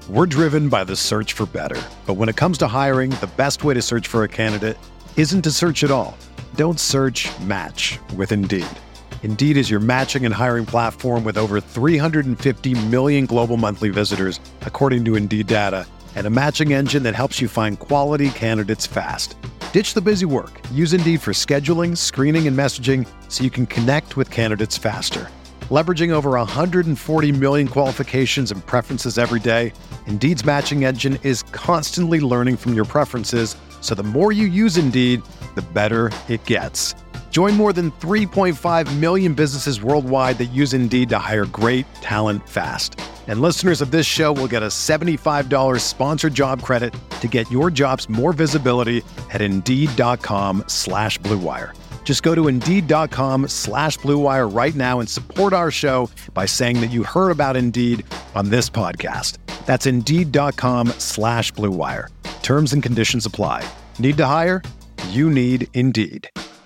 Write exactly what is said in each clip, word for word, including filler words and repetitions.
We're driven by the search for better. But when it comes to hiring, the best way to search for a candidate isn't to search at all. Don't search, match with Indeed. Indeed is your matching and hiring platform with over three hundred fifty million global monthly visitors, according to Indeed data, and a matching engine that helps you find quality candidates fast. Ditch the busy work. Use Indeed for scheduling, screening, and messaging so you can connect with candidates faster. Leveraging over one hundred forty million qualifications and preferences every day, Indeed's matching engine is constantly learning from your preferences, so the more you use Indeed, the better it gets. Join more than three point five million businesses worldwide that use Indeed to hire great talent fast. And listeners of this show will get a seventy-five dollars sponsored job credit to get your jobs more visibility at Indeed.com slash Blue Wire. Just go to Indeed.com slash Blue Wire right now and support our show by saying that you heard about Indeed on this podcast. That's Indeed.com slash Blue Wire. Terms and conditions apply. Need to hire? You need Indeed.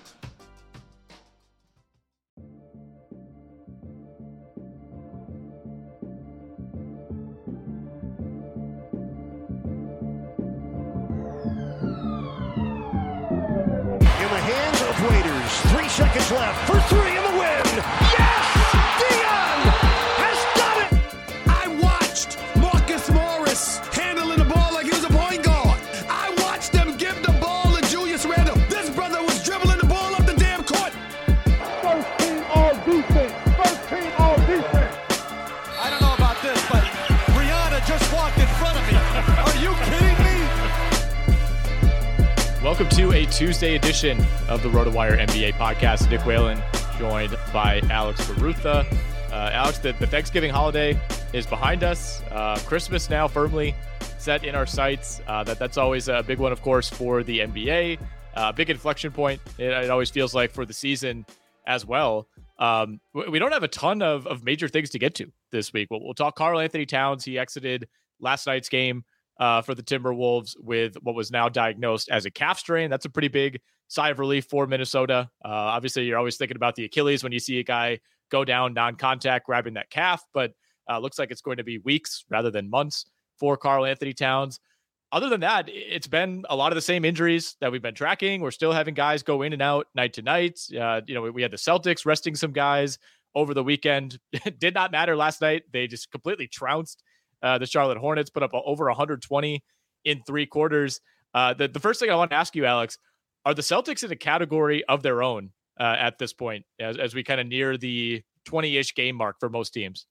Three seconds left for three in the win. Yes! Dion has done it! I watched Marcus Morris handling the ball like he was a point guard. I watched them give the ball to Julius Randle. This brother was dribbling the ball up the damn court. First team all defense. First team all defense. I don't know about this, but Rihanna just walked in front of me. Are you kidding me? Welcome to a Tuesday edition of the RotoWire N B A podcast. Nick Whalen, joined by Alex Barutha. Uh, Alex, the, the Thanksgiving holiday is behind us. Uh, Christmas now firmly set in our sights. Uh, that that's always a big one, of course, for the N B A. Uh, big inflection point. It, it always feels like for the season as well. Um, we, we don't have a ton of, of major things to get to this week. We'll, we'll talk Karl Anthony Towns. He exited last night's game Uh, for the Timberwolves with what was now diagnosed as a calf strain. That's a pretty big sigh of relief for Minnesota. Uh, obviously, you're always thinking about the Achilles when you see a guy go down non-contact grabbing that calf, but uh, looks like it's going to be weeks rather than months for Karl Anthony Towns. Other than that, it's been a lot of the same injuries that we've been tracking. We're still having guys go in and out night to night. Uh, you know, we, we had the Celtics resting some guys over the weekend. It did not matter last night. They just completely trounced Uh, the Charlotte Hornets, put up over one hundred twenty in three quarters. Uh, the, the first thing I want to ask you, Alex, are the Celtics in a category of their own uh, at this point, as, as we kind of near the twenty-ish game mark for most teams?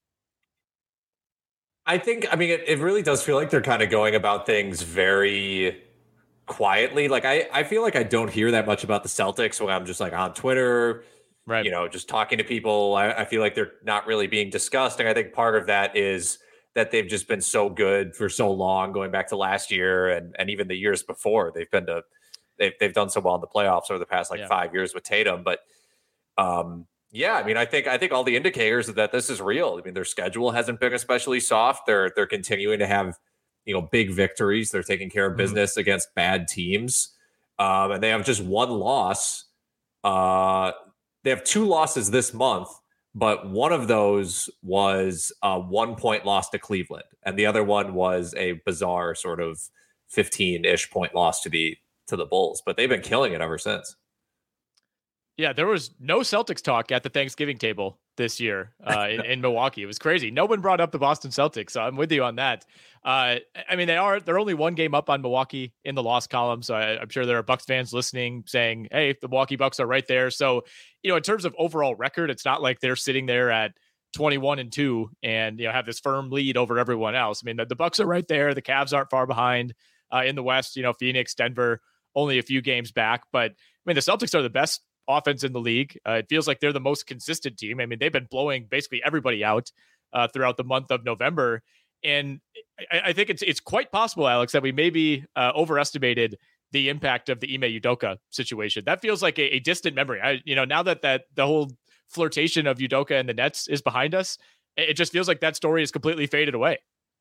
I think, I mean, it, it really does feel like they're kind of going about things very quietly. Like, I, I feel like I don't hear that much about the Celtics when I'm just like on Twitter, right? You know, just talking to people. I, I feel like they're not really being discussed. And I think part of that is that they've just been so good for so long, going back to last year and, and even the years before. They've been to they've they've done so well in the playoffs over the past like yeah. five years with Tatum. But um, yeah, I mean, I think I think all the indicators that this is real. I mean, their schedule hasn't been especially soft. They're they're continuing to have, you know, big victories. They're taking care of business mm-hmm. against bad teams, um, and they have just one loss. Uh, they have two losses this month. But one of those was a one-point loss to Cleveland, and the other one was a bizarre sort of fifteen-ish point loss to the to the Bulls. But they've been killing it ever since. Yeah, there was no Celtics talk at the Thanksgiving table this year uh, in, in Milwaukee. It was crazy. No one brought up the Boston Celtics, so I'm with you on that. Uh, I mean, they are they're only one game up on Milwaukee in the loss column, so I, I'm sure there are Bucks fans listening saying, "Hey, the Milwaukee Bucks are right there." So, you know, in terms of overall record, it's not like they're sitting there at twenty-one and two and you know have this firm lead over everyone else. I mean, the, the Bucks are right there. The Cavs aren't far behind uh, in the West. You know, Phoenix, Denver, only a few games back, but I mean, the Celtics are the best offense in the league. Uh, it feels like they're the most consistent team. I mean, they've been blowing basically everybody out uh, throughout the month of November. And I, I think it's it's quite possible, Alex, that we maybe uh, overestimated the impact of the Ime Udoka situation. That feels like a, a distant memory. I, you know, now that that the whole flirtation of Udoka and the Nets is behind us, it just feels like that story has completely faded away.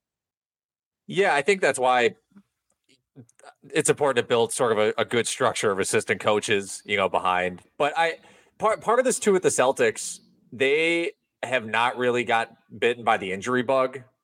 Yeah, I think that's why it's important to build sort of a, a good structure of assistant coaches, you know, behind. But I part part of this too with the Celtics, they have not really got bitten by the injury bug.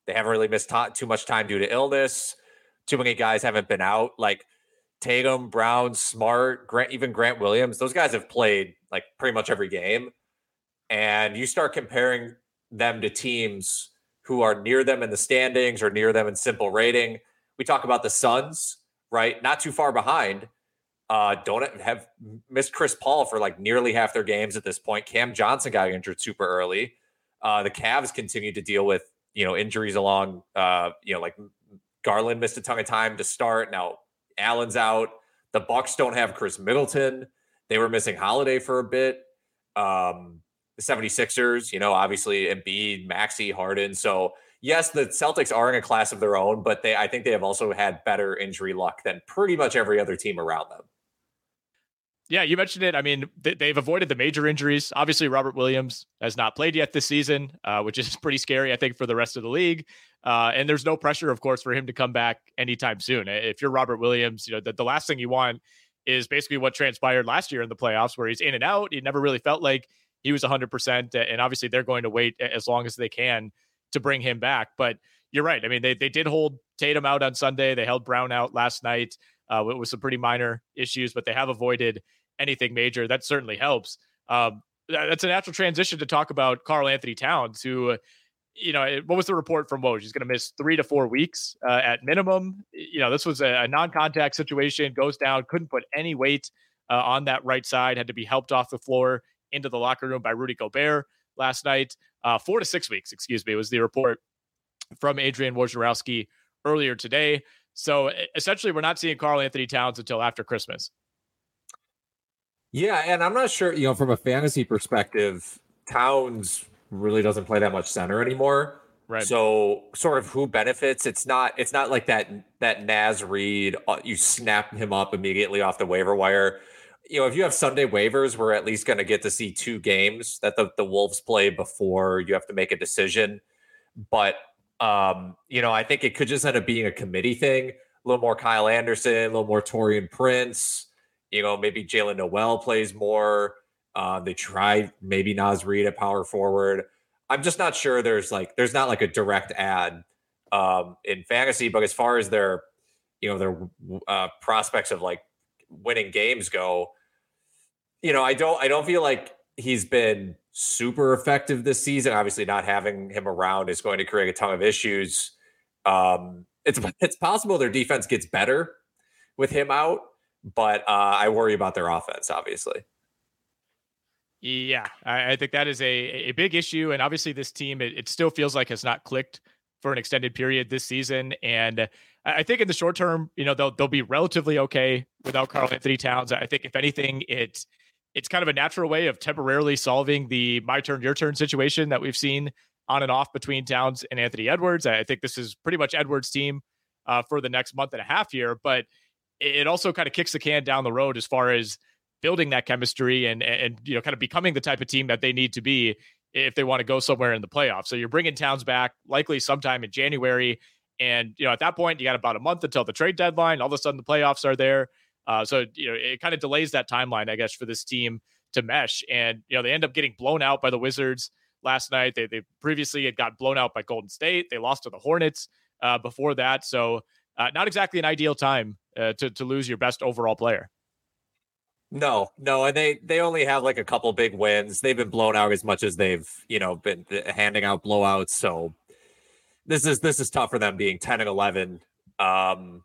They haven't really missed t- too much time due to illness. Too many guys haven't been out. Like Tatum, Brown, Smart, Grant, even Grant Williams. Those guys have played like pretty much every game. And you start comparing them to teams who are near them in the standings or near them in simple rating. We talk about the Suns, right? Not too far behind. Uh, don't have missed Chris Paul for like nearly half their games at this point. Cam Johnson got injured super early. Uh, the Cavs continue to deal with, you know, injuries along, uh, you know, like Garland missed a ton of time to start. Now Allen's out. The Bucks don't have Chris Middleton. They were missing Holiday for a bit. Um, the seventy-sixers, you know, obviously Embiid, Maxey, Harden. So yes, the Celtics are in a class of their own, but they, I think they have also had better injury luck than pretty much every other team around them. Yeah, you mentioned it. I mean, they've avoided the major injuries. Obviously, Robert Williams has not played yet this season, uh, which is pretty scary, I think, for the rest of the league. Uh, and there's no pressure, of course, for him to come back anytime soon. If you're Robert Williams, you know, the, the last thing you want is basically what transpired last year in the playoffs, where he's in and out. He never really felt like he was one hundred percent. And obviously, they're going to wait as long as they can to bring him back. But you're right. I mean, they they did hold Tatum out on Sunday. They held Brown out last night uh, with some pretty minor issues, but they have avoided anything major. That certainly helps. Um, that's a natural transition to talk about Karl Anthony Towns, who, uh, you know, what was the report from Woj? He's going to miss three to four weeks uh, at minimum. You know, this was a, a non-contact situation, goes down, couldn't put any weight uh, on that right side, had to be helped off the floor into the locker room by Rudy Gobert last night. Uh, four to six weeks, excuse me, was the report from Adrian Wojnarowski earlier today. So essentially, we're not seeing Karl Anthony Towns until after Christmas. Yeah, and I'm not sure, you know, from a fantasy perspective, Towns really doesn't play that much center anymore. Right. So sort of who benefits? It's not it's not like that that Naz Reid, uh, you snap him up immediately off the waiver wire. You know, if you have Sunday waivers, we're at least going to get to see two games that the, the Wolves play before you have to make a decision. But, um, you know, I think it could just end up being a committee thing. A little more Kyle Anderson, a little more Taurean Prince. You know, maybe Jalen Noel plays more. Uh, they try maybe Naz Reid at power forward. I'm just not sure there's like, there's not like a direct ad um, in fantasy, but as far as their, you know, their uh, prospects of like winning games go, you know, I don't, I don't feel like he's been super effective this season. Obviously not having him around is going to create a ton of issues. Um, it's, it's possible their defense gets better with him out, but uh, I worry about their offense, obviously. Yeah, I, I think that is a, a big issue. And obviously this team, it, it still feels like has not clicked for an extended period this season. And I think in the short term, you know, they'll, they'll be relatively okay without Karl Anthony Towns. I think if anything, it's, it's kind of a natural way of temporarily solving the my turn, your turn situation that we've seen on and off between Towns and Anthony Edwards. I think this is pretty much Edwards' team uh, for the next month and a half here, but it also kind of kicks the can down the road as far as building that chemistry and, and, you know, kind of becoming the type of team that they need to be if they want to go somewhere in the playoffs. So you're bringing Towns back likely sometime in January. And, you know, at that point, you got about a month until the trade deadline. All of a sudden the playoffs are there. Uh, so, you know, it kind of delays that timeline, I guess, for this team to mesh. And, you know, they end up getting blown out by the Wizards last night. They, they previously had got blown out by Golden State. They lost to the Hornets uh, before that. So uh, not exactly an ideal time uh, to, to lose your best overall player. No, no, and they they only have like a couple big wins. They've been blown out as much as they've, you know, been handing out blowouts. So this is this is tough for them being ten and eleven. Um,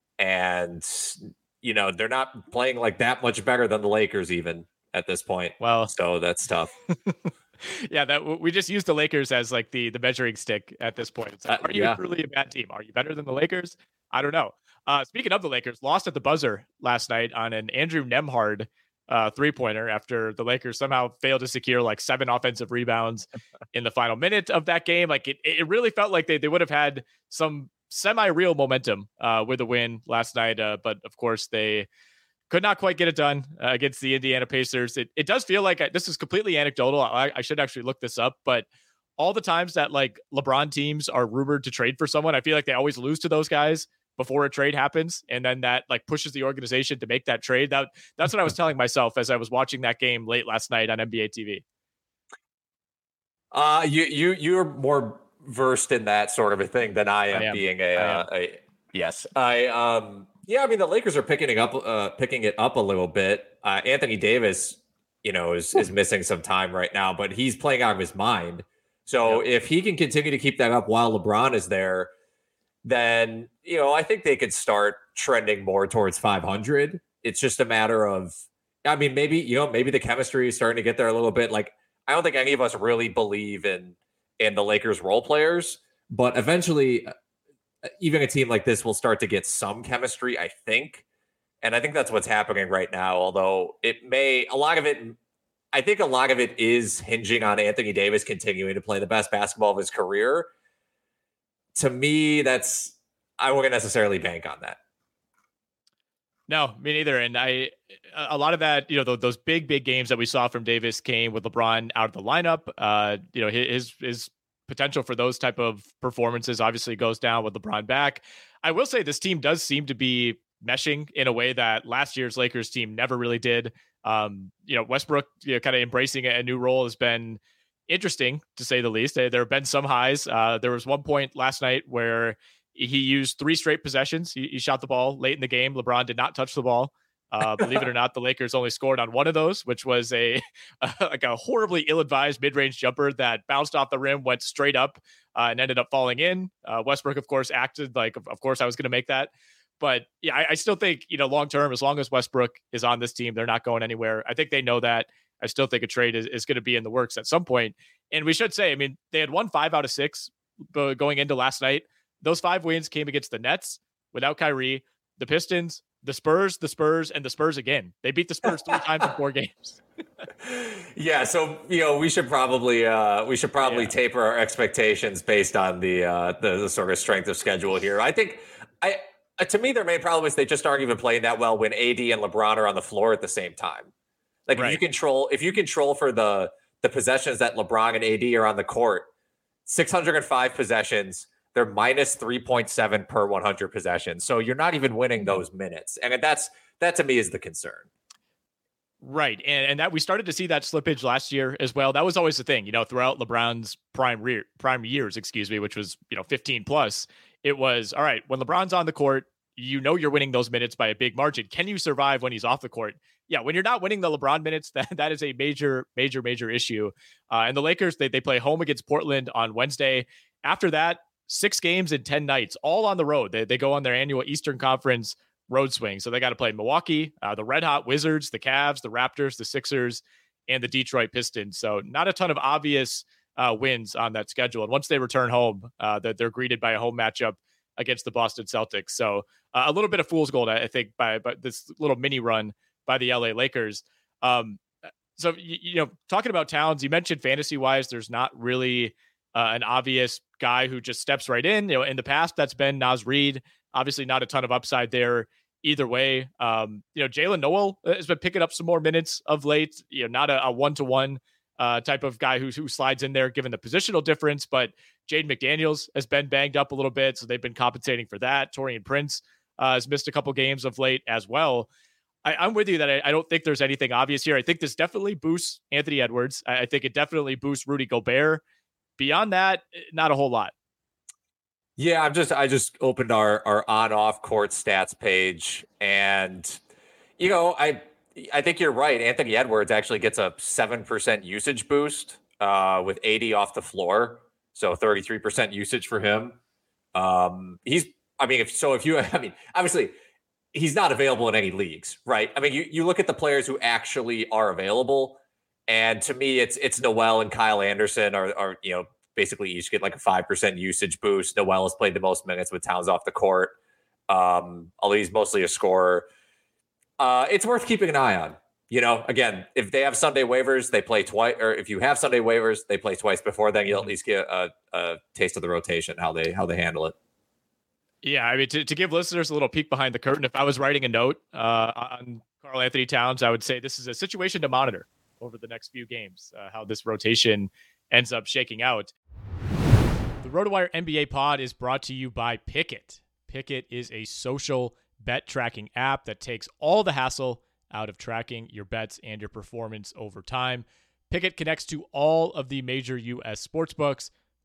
and you know, they're not playing like that much better than the Lakers even at this point. Well, so that's tough. Yeah, that we just use the Lakers as like the the measuring stick at this point. It's like, Uh, are you yeah. truly a bad team? Are you better than the Lakers? I don't know. Uh, speaking of the Lakers, lost at the buzzer last night on an Andrew Nembhard uh, three-pointer after the Lakers somehow failed to secure like seven offensive rebounds in the final minute of that game. Like it, it really felt like they, they would have had some semi-real momentum uh, with a win last night. Uh, but of course they could not quite get it done uh, against the Indiana Pacers. It, it does feel like I, this is completely anecdotal. I, I should actually look this up, but all the times that like LeBron teams are rumored to trade for someone, I feel like they always lose to those guys before a trade happens. And then that like pushes the organization to make that trade. That that's what I was telling myself as I was watching that game late last night on N B A T V. Uh, you you you're more versed in that sort of a thing than I am, I am. being a, uh, a yes. I um yeah, I mean the Lakers are picking it up uh picking it up a little bit. Uh, Anthony Davis, you know, is is missing some time right now, but he's playing out of his mind. So yep. if he can continue to keep that up while LeBron is there, then, you know, I think they could start trending more towards five hundred. It's just a matter of, I mean, maybe, you know, maybe the chemistry is starting to get there a little bit. Like, I don't think any of us really believe in, in the Lakers role players, but eventually even a team like this will start to get some chemistry, I think. And I think that's what's happening right now. Although it may, a lot of it, I think a lot of it is hinging on Anthony Davis continuing to play the best basketball of his career. To me, that's, I wouldn't necessarily bank on that. No, me neither. And I, a lot of that, you know, those big, big games that we saw from Davis came with LeBron out of the lineup. Uh, you know, his, his potential for those type of performances obviously goes down with LeBron back. I will say this team does seem to be meshing in a way that last year's Lakers team never really did. Um, you know, Westbrook, you know, kind of embracing a new role has been interesting to say the least. There have been some highs. Uh, there was one point last night where he used three straight possessions. He, he shot the ball late in the game. LeBron did not touch the ball. Uh, believe it or not, the Lakers only scored on one of those, which was a, a like a horribly ill-advised mid-range jumper that bounced off the rim, went straight up, uh, and ended up falling in. Uh, Westbrook, of course, acted like, of, of course, I was going to make that. But yeah, I, I still think, you know, long-term, as long as Westbrook is on this team, they're not going anywhere. I think they know that. I still think a trade is, is going to be in the works at some point. And we should say, I mean, they had won five out of six going into last night. Those five wins came against the Nets without Kyrie, the Pistons, the Spurs, the Spurs, and the Spurs again. They beat the Spurs three times in four games. Yeah, so you know we should probably uh, we should probably yeah. taper our expectations based on the, uh, the the sort of strength of schedule here. I think I uh, to me their main problem is they just aren't even playing that well when A D and LeBron are on the floor at the same time. Like right. if you control if you control for the the possessions that LeBron and A D are on the court, six hundred five possessions. They're minus three point seven per one hundred possessions. So you're not even winning those minutes. And that's, that to me is the concern. Right. And and that we started to see that slippage last year as well. That was always the thing, you know, throughout LeBron's prime re- prime years, excuse me, which was, you know, fifteen plus. It was, all right, when LeBron's on the court, you know, you're winning those minutes by a big margin. Can you survive when he's off the court? Yeah. When you're not winning the LeBron minutes, that, that is a major, major, major issue. Uh, and the Lakers, they, they play home against Portland on Wednesday. After that, six games in ten nights, all on the road. They they go on their annual Eastern Conference road swing. So they got to play Milwaukee, uh, the Red Hot Wizards, the Cavs, the Raptors, the Sixers, and the Detroit Pistons. So not a ton of obvious uh, wins on that schedule. And once they return home, uh, they're, they're greeted by a home matchup against the Boston Celtics. So uh, a little bit of fool's gold, I think, by, by this little mini run by the L A Lakers. Um, so, you, you know, talking about Towns, you mentioned fantasy-wise, there's not really Uh, an obvious guy who just steps right in. You know, in the past, that's been Naz Reid. Obviously, not a ton of upside there either way. Um, you know, Jalen Noel has been picking up some more minutes of late. You know, not a, a one-to-one uh, type of guy who, who slides in there given the positional difference, but Jaden McDaniels has been banged up a little bit, so they've been compensating for that. Taurean Prince uh, has missed a couple games of late as well. I, I'm with you that I, I don't think there's anything obvious here. I think this definitely boosts Anthony Edwards. I, I think it definitely boosts Rudy Gobert. Beyond that, not a whole lot. Yeah, I'm just I just opened our our on-off court stats page, and you know I I think you're right. Anthony Edwards actually gets a seven percent usage boost uh, with eighty off the floor, so thirty-three percent usage for him. Um, he's I mean, if so, if you I mean, obviously he's not available in any leagues, right? I mean, you you look at the players who actually are available. And to me, it's it's Noel and Kyle Anderson are, are you know, basically each get like a five percent usage boost. Noel has played the most minutes with Towns off the court. Um, Ali's mostly a scorer. Uh, it's worth keeping an eye on. You know, again, if they have Sunday waivers, they play twice. Or if you have Sunday waivers, they play twice before then. You'll at least get a, a taste of the rotation, how they how they handle it. Yeah, I mean, to, to give listeners a little peek behind the curtain, if I was writing a note uh, on Karl Anthony Towns, I would say this is a situation to monitor over the next few games, uh, how this rotation ends up shaking out. The RotoWire N B A pod is brought to you by Pickett. Pickett is a social bet tracking app that takes all the hassle out of tracking your bets and your performance over time. Pickett connects to all of the major U S sportsbooks,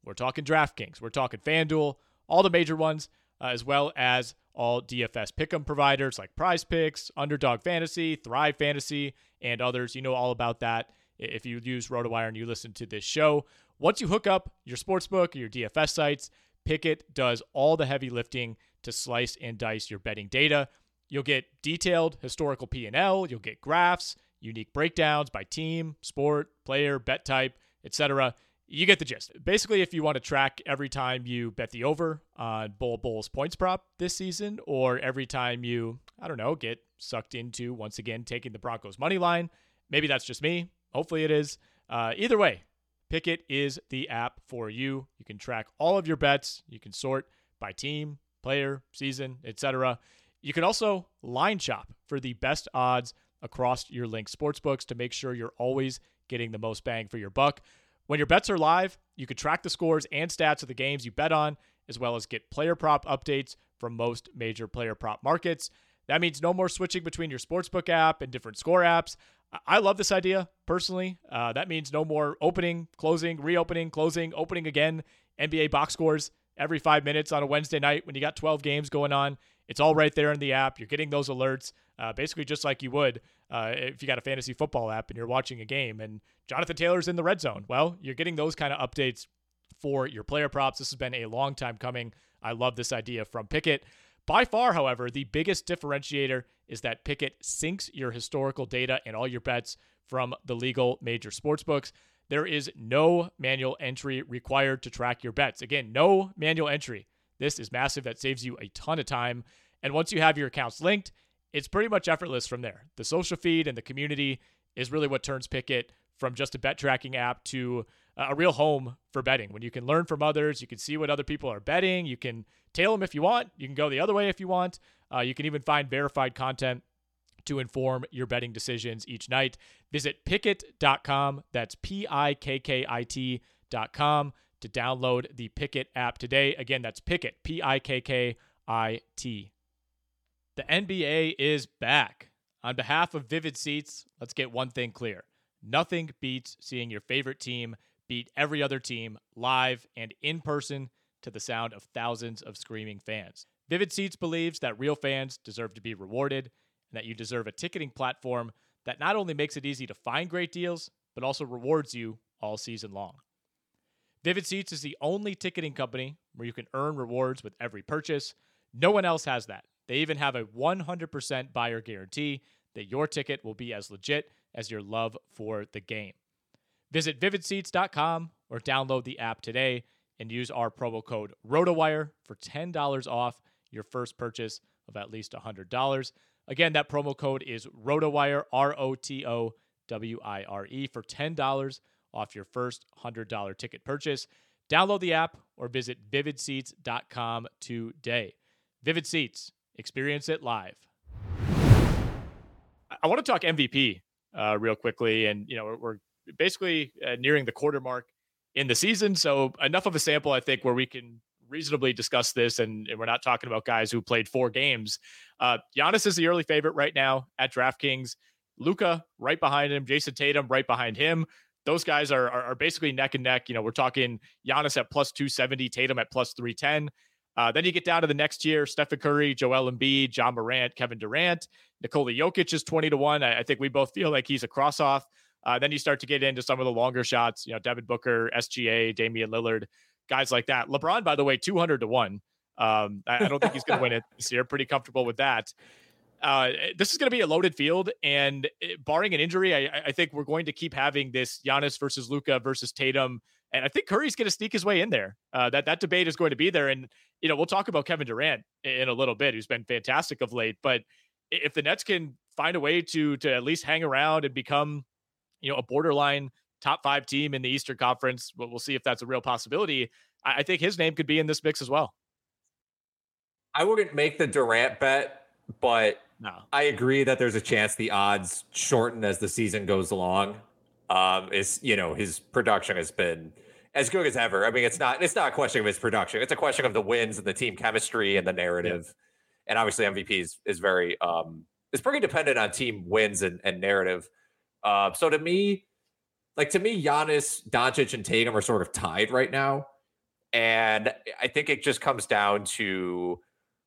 We're talking DraftKings. We're talking FanDuel, all the major ones, uh, as well as all D F S pick'em providers like Prize Picks, Underdog Fantasy, Thrive Fantasy, and others. You know all about that if you use RotoWire and you listen to this show. Once you hook up your sportsbook or your D F S sites, Pickett does all the heavy lifting to slice and dice your betting data. You'll get detailed historical P and L, you'll get graphs, unique breakdowns by team, sport, player, bet type, et cetera. You get the gist. Basically, if you want to track every time you bet the over on Bol Bol's points prop this season, or every time you, I don't know, get sucked into, once again, taking the Broncos money line, maybe that's just me. Hopefully it is. Uh, either way, Pickett is the app for you. You can track all of your bets. You can sort by team, player, season, et cetera. You can also line shop for the best odds across your linked sportsbooks to make sure you're always getting the most bang for your buck. When your bets are live, you can track the scores and stats of the games you bet on, as well as get player prop updates from most major player prop markets. That means no more switching between your sportsbook app and different score apps. I love this idea, personally. Uh, that means no more opening, closing, reopening, closing, opening again, N B A box scores every five minutes on a Wednesday night when you got twelve games going on. It's all right there in the app. You're getting those alerts, uh, basically just like you would uh, if you got a fantasy football app and you're watching a game and Jonathan Taylor's in the red zone. Well, you're getting those kind of updates for your player props. This has been a long time coming. I love this idea from Pickett. By far, however, the biggest differentiator is that Pickett syncs your historical data and all your bets from the legal major sportsbooks. There is no manual entry required to track your bets. Again, no manual entry. This is massive. That saves you a ton of time. And once you have your accounts linked, it's pretty much effortless from there. The social feed and the community is really what turns Pickett from just a bet tracking app to a real home for betting. When you can learn from others, you can see what other people are betting. You can tail them if you want. You can go the other way if you want. Uh, you can even find verified content to inform your betting decisions each night. Visit Pickett dot com. That's P I K K I T dot com to download the Pickett app today. Again, that's Pickett, P I K K I T. The N B A is back. On behalf of Vivid Seats, let's get one thing clear. Nothing beats seeing your favorite team beat every other team live and in person to the sound of thousands of screaming fans. Vivid Seats believes that real fans deserve to be rewarded and that you deserve a ticketing platform that not only makes it easy to find great deals, but also rewards you all season long. Vivid Seats is the only ticketing company where you can earn rewards with every purchase. No one else has that. They even have a one hundred percent buyer guarantee that your ticket will be as legit as your love for the game. Visit Vivid Seats dot com or download the app today and use our promo code ROTOWIRE for ten dollars off your first purchase of at least one hundred dollars. Again, that promo code is ROTOWIRE, R O T O W I R E, for ten dollars off your first one hundred dollars ticket purchase. Download the app or visit Vivid Seats dot com today. Vivid Seats. Experience it live. I want to talk M V P uh, real quickly. And, you know, we're, we're basically uh, nearing the quarter mark in the season. So enough of a sample, I think, where we can reasonably discuss this. And, and we're not talking about guys who played four games. Uh, Giannis is the early favorite right now at DraftKings. Luka right behind him. Jason Tatum right behind him. Those guys are, are, are basically neck and neck. You know, we're talking Giannis at plus two seventy, Tatum at plus three ten. Uh, then you get down to the next tier: Stephen Curry, Joel Embiid, John Morant, Kevin Durant. Nikola Jokic is twenty to one. I, I think we both feel like he's a cross-off. Uh, then you start to get into some of the longer shots, you know, Devin Booker, S G A, Damian Lillard, guys like that. LeBron, by the way, two hundred to one. Um, I, I don't think he's going to win it this year. Pretty comfortable with that. Uh, this is going to be a loaded field, and barring an injury, I, I think we're going to keep having this Giannis versus Luka versus Tatum. And I think Curry's going to sneak his way in there. Uh, that, that debate is going to be there. And, you know, we'll talk about Kevin Durant in a little bit, who's been fantastic of late. But if the Nets can find a way to, to at least hang around and become, you know, a borderline top five team in the Eastern Conference, we'll, we'll see if that's a real possibility. I, I think his name could be in this mix as well. I wouldn't make the Durant bet, but no. I agree that there's a chance the odds shorten as the season goes along. Um, is, you know, his production has been as good as ever. I mean, it's not, it's not a question of his production. It's a question of the wins and the team chemistry and the narrative. Yeah. And obviously M V P is, is very, um, it's pretty dependent on team wins and, and narrative. Uh, so to me, like to me, Giannis, Doncic, and Tatum are sort of tied right now. And I think it just comes down to,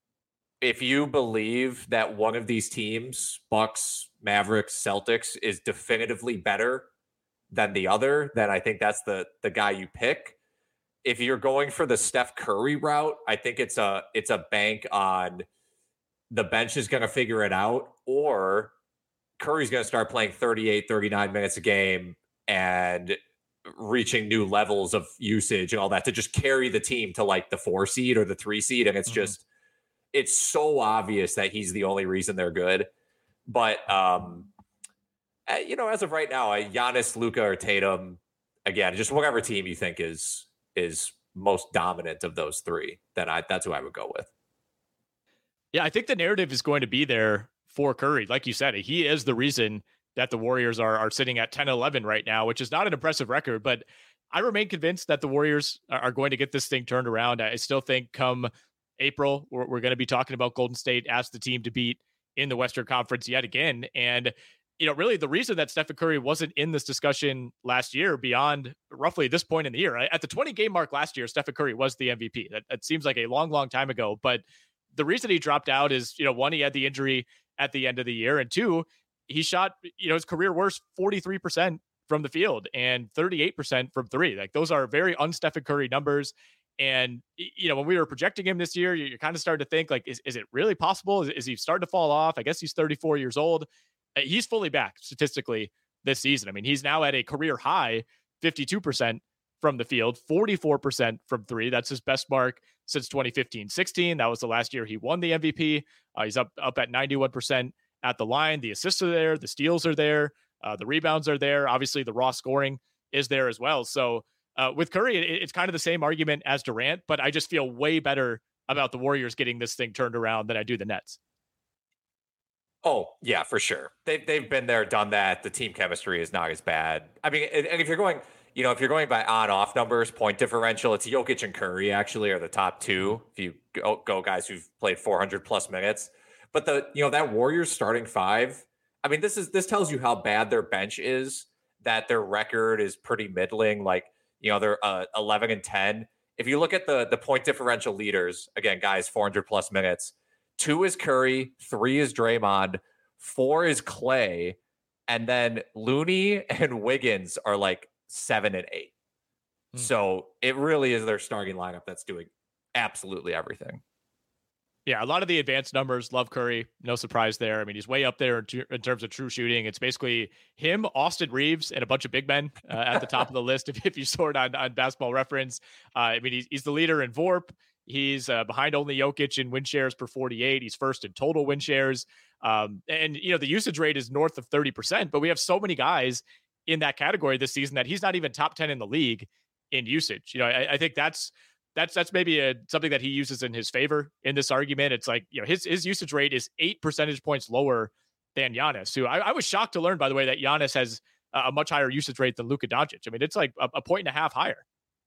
if you believe that one of these teams, Bucks, Mavericks, Celtics, is definitively better than the other, then I think that's the the guy you pick. If you're going for the Steph Curry route, I think it's a it's a bank on the bench is going to figure it out, or Curry's going to start playing thirty-eight, thirty-nine minutes a game and reaching new levels of usage and all that to just carry the team to like the four seed or the three seed. And it's mm-hmm. just, it's so obvious that he's the only reason they're good. But, um, you know, as of right now, Giannis, Luka, or Tatum, again, just whatever team you think is is most dominant of those three, then I that's who I would go with. Yeah, I think the narrative is going to be there for Curry. Like you said, he is the reason that the Warriors are are sitting at ten eleven right now, which is not an impressive record, but I remain convinced that the Warriors are going to get this thing turned around. I still think come April, we're, we're going to be talking about Golden State as the team to beat in the Western Conference yet again. And, you know, really the reason that Stephen Curry wasn't in this discussion last year beyond roughly this point in the year, at the twenty game mark last year, Stephen Curry was the M V P. That, that seems like a long, long time ago. But the reason he dropped out is, you know, one, he had the injury at the end of the year. And two, he shot, you know, his career worst forty-three percent from the field and thirty-eight percent from three. Like those are very un-Stephen Curry numbers. And, you know, when we were projecting him this year, you're kind of starting to think like, is, is it really possible? Is, is he starting to fall off? I guess he's thirty-four years old. He's fully back statistically this season. I mean, he's now at a career high fifty-two percent from the field, forty-four percent from three. That's his best mark since twenty fifteen sixteen. That was the last year he won the M V P. Uh, he's up, up at ninety-one percent at the line. The assists are there. The steals are there. Uh, the rebounds are there. Obviously, the raw scoring is there as well. So uh, with Curry, it, it's kind of the same argument as Durant, but I just feel way better about the Warriors getting this thing turned around than I do the Nets. Oh, yeah, for sure. They've, they've been there, done that. The team chemistry is not as bad. I mean, and if you're going, you know, if you're going by on-off numbers, point differential, it's Jokic and Curry actually are the top two. If you go, go guys who've played four hundred plus minutes. But the, you know, that Warriors starting five, I mean, this is, this tells you how bad their bench is, that their record is pretty middling. Like, you know, they're uh, eleven and ten. If you look at the, the point differential leaders, again, guys, four hundred plus minutes, two is Curry, three is Draymond, four is Clay, and then Looney and Wiggins are like seven and eight. Hmm. So it really is their starting lineup that's doing absolutely everything. Yeah, a lot of the advanced numbers love Curry. No surprise there. I mean, he's way up there in, t- in terms of true shooting. It's basically him, Austin Reeves, and a bunch of big men uh, at the top of the list if, if you sort on, on Basketball Reference. Uh, I mean, he's, he's the leader in V O R P. He's uh, behind only Jokic in win shares per forty-eight. He's first in total win shares. Um, and, you know, the usage rate is north of thirty percent, but we have so many guys in that category this season that he's not even top ten in the league in usage. You know, I, I think that's, that's, that's maybe a, something that he uses in his favor in this argument. It's like, you know, his, his usage rate is eight percentage points lower than Giannis, who I, I was shocked to learn, by the way, that Giannis has a much higher usage rate than Luka Doncic. I mean, it's like a, a point and a half higher.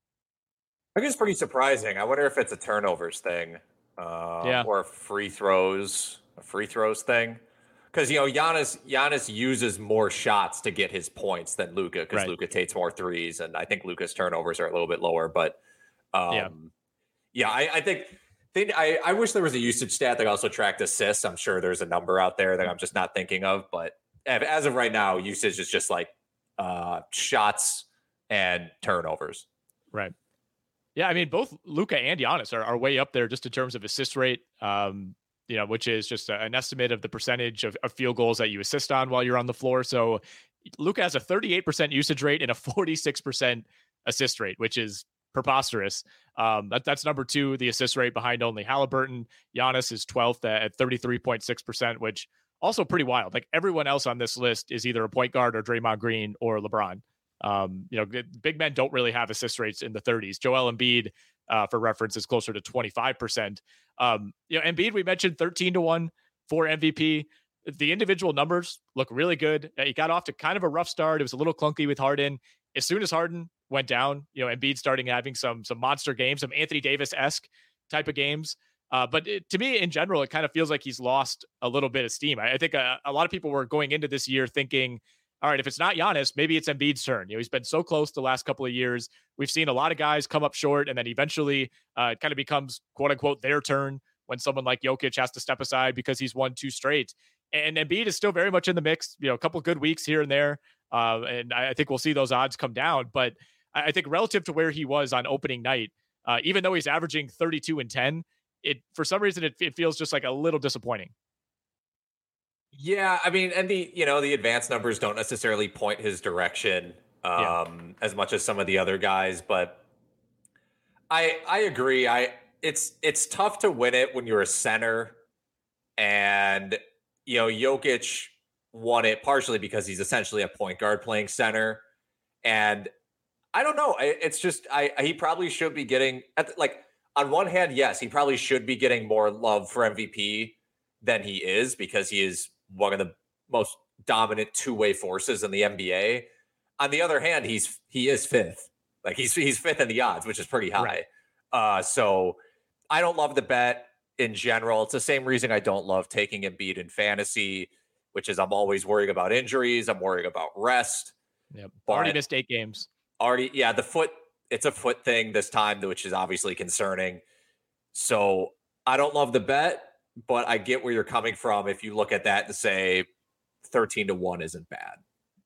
I think it's pretty surprising. I wonder if it's a turnovers thing, uh, yeah. or free throws, a free throws thing. Because, you know, Giannis Giannis uses more shots to get his points than Luka, because right. Luka takes more threes, and I think Luka's turnovers are a little bit lower. But um, yeah, yeah, I, I think they, I, I wish there was a usage stat that also tracked assists. I'm sure there's a number out there that I'm just not thinking of. But as of right now, usage is just like uh, shots and turnovers. Right. Yeah, I mean, both Luka and Giannis are, are way up there just in terms of assist rate, um, you know, which is just a, an estimate of the percentage of, of field goals that you assist on while you're on the floor. So Luka has a thirty-eight percent usage rate and a forty-six percent assist rate, which is preposterous. Um, that, that's number two, the assist rate, behind only Halliburton. Giannis is twelfth at thirty-three point six percent, which also pretty wild. Like everyone else on this list is either a point guard or Draymond Green or LeBron. Um, you know, big men don't really have assist rates in the thirties. Joel Embiid, uh, for reference, is closer to twenty-five percent. Um, you know, Embiid, we mentioned thirteen to one for M V P. The individual numbers look really good. He got off to kind of a rough start. It was a little clunky with Harden. As soon as Harden went down, you know, Embiid starting having some, some monster games, some Anthony Davis-esque type of games. Uh, but it, to me, in general, it kind of feels like he's lost a little bit of steam. I, I think a, a lot of people were going into this year thinking, all right, if it's not Giannis, maybe it's Embiid's turn. You know, he's been so close the last couple of years. We've seen a lot of guys come up short, and then eventually uh, it kind of becomes quote unquote their turn when someone like Jokic has to step aside because he's won two straight. And Embiid is still very much in the mix, you know, a couple good weeks here and there. Uh, and I think we'll see those odds come down. But I think relative to where he was on opening night, uh, even though he's averaging thirty-two and ten, it for some reason, it, it feels just like a little disappointing. Yeah, I mean, and the, you know, the advanced numbers don't necessarily point his direction um, yeah. as much as some of the other guys. But I I agree. I it's it's tough to win it when you're a center, and you know, Jokic won it partially because he's essentially a point guard playing center. And I don't know. It's just, I, he probably should be getting, at the, like, on one hand, yes, he probably should be getting more love for M V P than he is because he is one of the most dominant two-way forces in the N B A. On the other hand, he's, he is fifth. Like, he's, he's fifth in the odds, which is pretty high. Right. Uh, so I don't love the bet. In general, it's the same reason I don't love taking Embiid in fantasy, which is I'm always worrying about injuries. I'm worrying about rest. Yep. Already missed eight games. Already, yeah, the foot, it's a foot thing this time, which is obviously concerning. So I don't love the bet, but I get where you're coming from if you look at that and say thirteen to one isn't bad.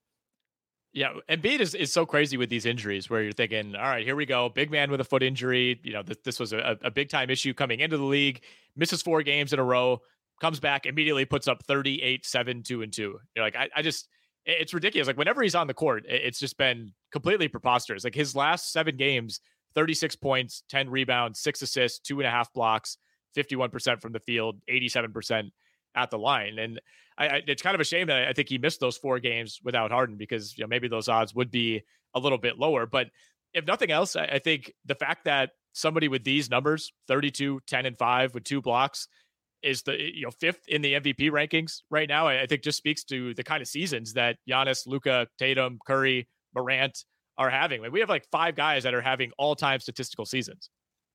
Yeah, Embiid is, is so crazy with these injuries where you're thinking, all right, here we go. Big man with a foot injury. You know, this, this was a, a big time issue coming into the league, misses four games in a row, comes back, immediately puts up thirty-eight, seven, two, and two. You're like, I, I just, it's ridiculous. Like whenever he's on the court, it's just been completely preposterous. Like his last seven games, thirty-six points, ten rebounds, six assists, two and a half blocks, fifty-one percent from the field, eighty-seven percent at the line. And I, I, it's kind of a shame that I think he missed those four games without Harden because, you know, maybe those odds would be a little bit lower. But if nothing else, I, I think the fact that somebody with these numbers, thirty-two, ten, and five with two blocks, is the you know fifth in the M V P rankings right now, I, I think just speaks to the kind of seasons that Giannis, Luka, Tatum, Curry, Morant are having. Like, we have like five guys that are having all-time statistical seasons.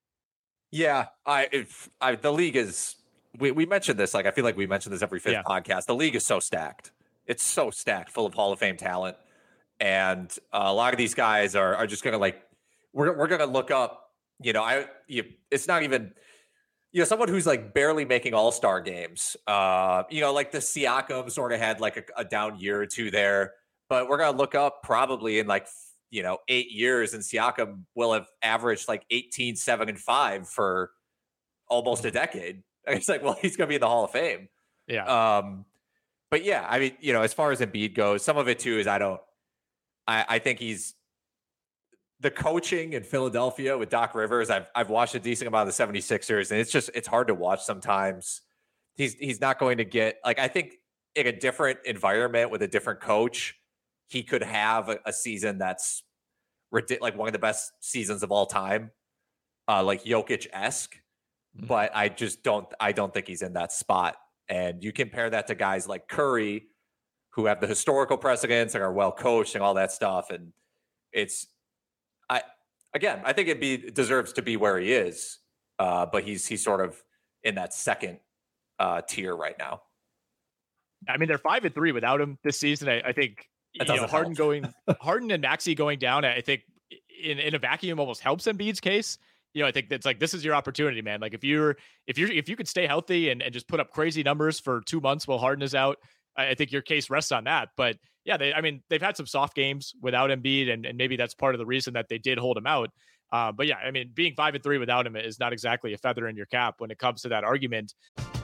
Yeah, I, if, I the league is. We we mentioned this, like, I feel like we mentioned this every fifth yeah. podcast. The league is so stacked. It's so stacked, full of Hall of Fame talent. And uh, a lot of these guys are are just going to, like, we're we're going to look up, you know, I you, it's not even, you know, someone who's, like, barely making all-star games. Uh, you know, like the Siakam sort of had, like, a, a down year or two there. But we're going to look up probably in, like, you know, eight years, and Siakam will have averaged, like, eighteen, seven, and five for almost a decade. It's like, well, he's going to be in the Hall of Fame. Yeah. Um, but yeah, I mean, you know, as far as Embiid goes, some of it too is I don't, I, I think he's the coaching in Philadelphia with Doc Rivers. I've, I've watched a decent amount of the seventy-sixers, and it's just, it's hard to watch sometimes. He's, he's not going to get, like, I think in a different environment with a different coach, he could have a, a season that's like one of the best seasons of all time, uh, like Jokic-esque. But I just don't, I don't think he's in that spot. And you compare that to guys like Curry, who have the historical precedents and are well coached and all that stuff. And it's, I, again, I think it be deserves to be where he is. Uh, but he's, he's sort of in that second uh, tier right now. I mean, they're five and three without him this season. I, I think, you know, Harden going, Harden and Maxey going down, I think in, in a vacuum almost helps Embiid's case. You know, I think that's like, this is your opportunity, man. Like if you're, if you're, if you could stay healthy and, and just put up crazy numbers for two months while Harden is out, I think your case rests on that. But yeah, they, I mean, they've had some soft games without Embiid, and, and maybe that's part of the reason that they did hold him out. Uh, but yeah, I mean, being five and three without him is not exactly a feather in your cap when it comes to that argument.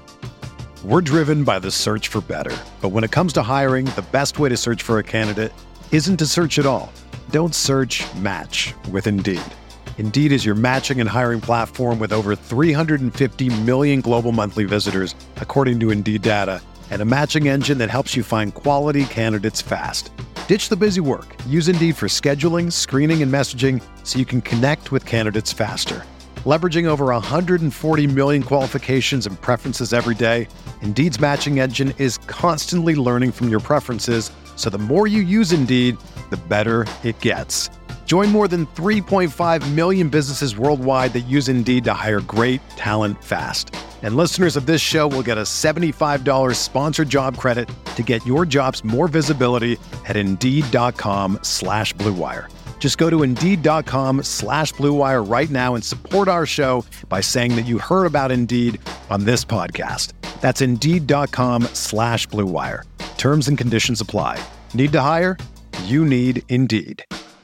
We're driven by the search for better. But when it comes to hiring, the best way to search for a candidate isn't to search at all. Don't search, match with Indeed. Indeed is your matching and hiring platform with over three hundred fifty million global monthly visitors, according to Indeed data, and a matching engine that helps you find quality candidates fast. Ditch the busy work. Use Indeed for scheduling, screening, and messaging so you can connect with candidates faster. Leveraging over one hundred forty million qualifications and preferences every day, Indeed's matching engine is constantly learning from your preferences, so the more you use Indeed, the better it gets. Join more than three point five million businesses worldwide that use Indeed to hire great talent fast. And listeners of this show will get a seventy-five dollars sponsored job credit to get your jobs more visibility at Indeed.com slash Blue Wire. Just go to Indeed.com slash Blue Wire right now and support our show by saying that you heard about Indeed on this podcast. That's Indeed.com slash Blue Wire. Terms and conditions apply. Need to hire? You need Indeed.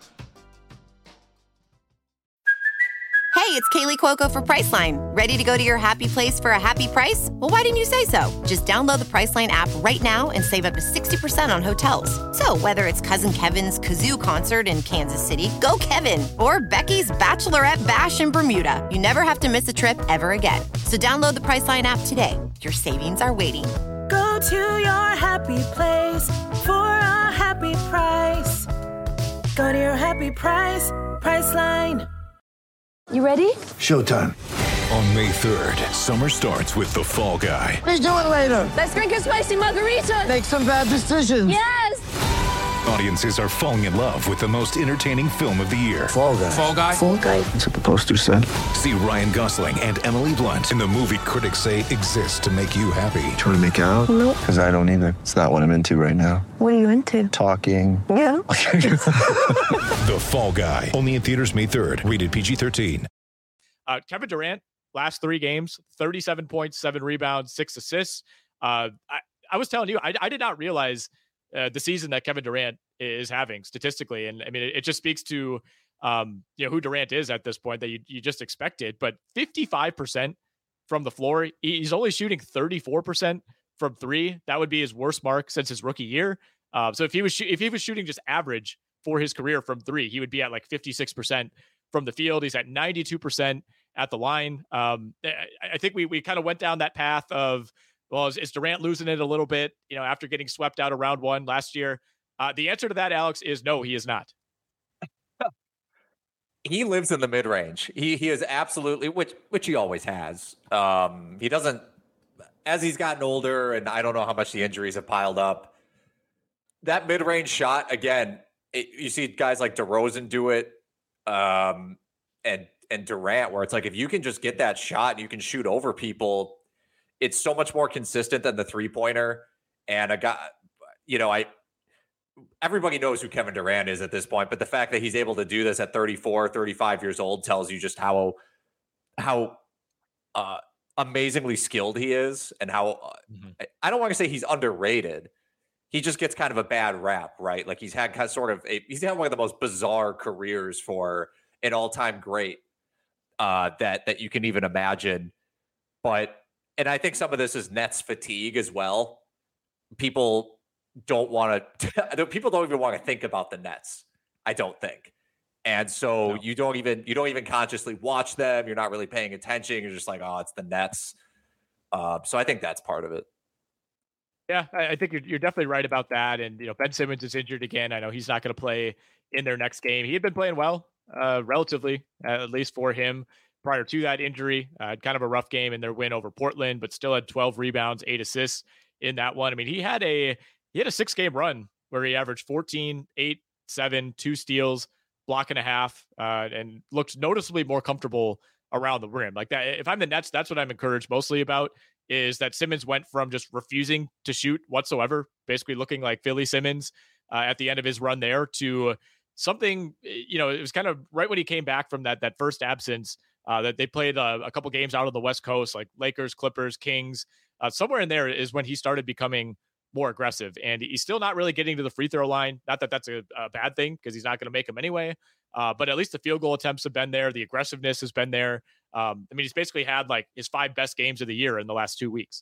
Hey, it's Kaylee Cuoco for Priceline. Ready to go to your happy place for a happy price? Well, why didn't you say so? Just download the Priceline app right now and save up to sixty percent on hotels. So whether it's Cousin Kevin's Kazoo Concert in Kansas City, go Kevin, or Becky's Bachelorette Bash in Bermuda, you never have to miss a trip ever again. So download the Priceline app today. Your savings are waiting. Go to your happy place for a happy price. Go to your happy price, Priceline. You ready? Showtime. On May third, summer starts with The Fall Guy. Let's do it later. Let's drink a spicy margarita. Make some bad decisions. Yes. Audiences are falling in love with the most entertaining film of the year. Fall Guy. Fall Guy? Fall Guy. That's what the poster said. See Ryan Gosling and Emily Blunt in the movie critics say exists to make you happy. Trying to make it out? Nope. Because I don't either. It's not what I'm into right now. What are you into? Talking. Yeah. The Fall Guy. Only in theaters May third. Rated P G thirteen. Uh, Kevin Durant, last three games, thirty-seven points, seven rebounds, six assists. Uh, I, I was telling you, I, I did not realize uh, the season that Kevin Durant is having statistically. And I mean, it, it just speaks to, um, you know, who Durant is at this point that you, you just expected, but fifty-five percent from the floor. He's only shooting thirty-four percent from three. That would be his worst mark since his rookie year. Uh, so if he was, sh- if he was shooting just average for his career from three, he would be at like fifty-six percent from the field. He's at ninety-two percent at the line. Um, I, I think we, we kind of went down that path of, well, is, is Durant losing it a little bit, you know, after getting swept out of round one last year? Uh, the answer to that, Alex, is no, he is not. He lives in the mid range. He he is absolutely, which which he always has. Um, he doesn't, as he's gotten older, and I don't know how much the injuries have piled up. That mid range shot again. It, you see guys like DeRozan do it, um, and and Durant, where it's like if you can just get that shot and you can shoot over people, it's so much more consistent than the three pointer. And a guy, you know, I. Everybody knows who Kevin Durant is at this point, but the fact that he's able to do this at thirty-four, thirty-five years old tells you just how, how uh, amazingly skilled he is and how, uh, mm-hmm. I, I don't want to say he's underrated. He just gets kind of a bad rap, right? Like he's had kind of sort of a, he's had one of the most bizarre careers for an all-time great uh, that, that you can even imagine. But, and I think some of this is Nets fatigue as well. People, don't want to people don't even want to think about the Nets, I don't think. And so no. you don't even you don't even consciously watch them. You're not really paying attention. You're just like, oh, it's the Nets. Uh, so I think that's part of it. Yeah, I think you're, you're definitely right about that. And, you know, Ben Simmons is injured again. I know he's not going to play in their next game. He had been playing well, uh, relatively, at least for him prior to that injury. Uh, kind of a rough game in their win over Portland, but still had twelve rebounds, eight assists in that one. I mean, he had a He had a six-game run where he averaged fourteen, eight, seven, two steals, block and a half, uh, and looked noticeably more comfortable around the rim. Like that, if I'm the Nets, that's what I'm encouraged mostly about, is that Simmons went from just refusing to shoot whatsoever, basically looking like Philly Simmons uh, at the end of his run there, to something, you know, it was kind of right when he came back from that that first absence, uh, that they played uh, a couple games out on the West Coast, like Lakers, Clippers, Kings. Uh, somewhere in there is when he started becoming more aggressive, and he's still not really getting to the free throw line. Not that that's a, a bad thing, because he's not going to make them anyway. Uh, but at least the field goal attempts have been there. The aggressiveness has been there. Um, I mean, he's basically had like his five best games of the year in the last two weeks.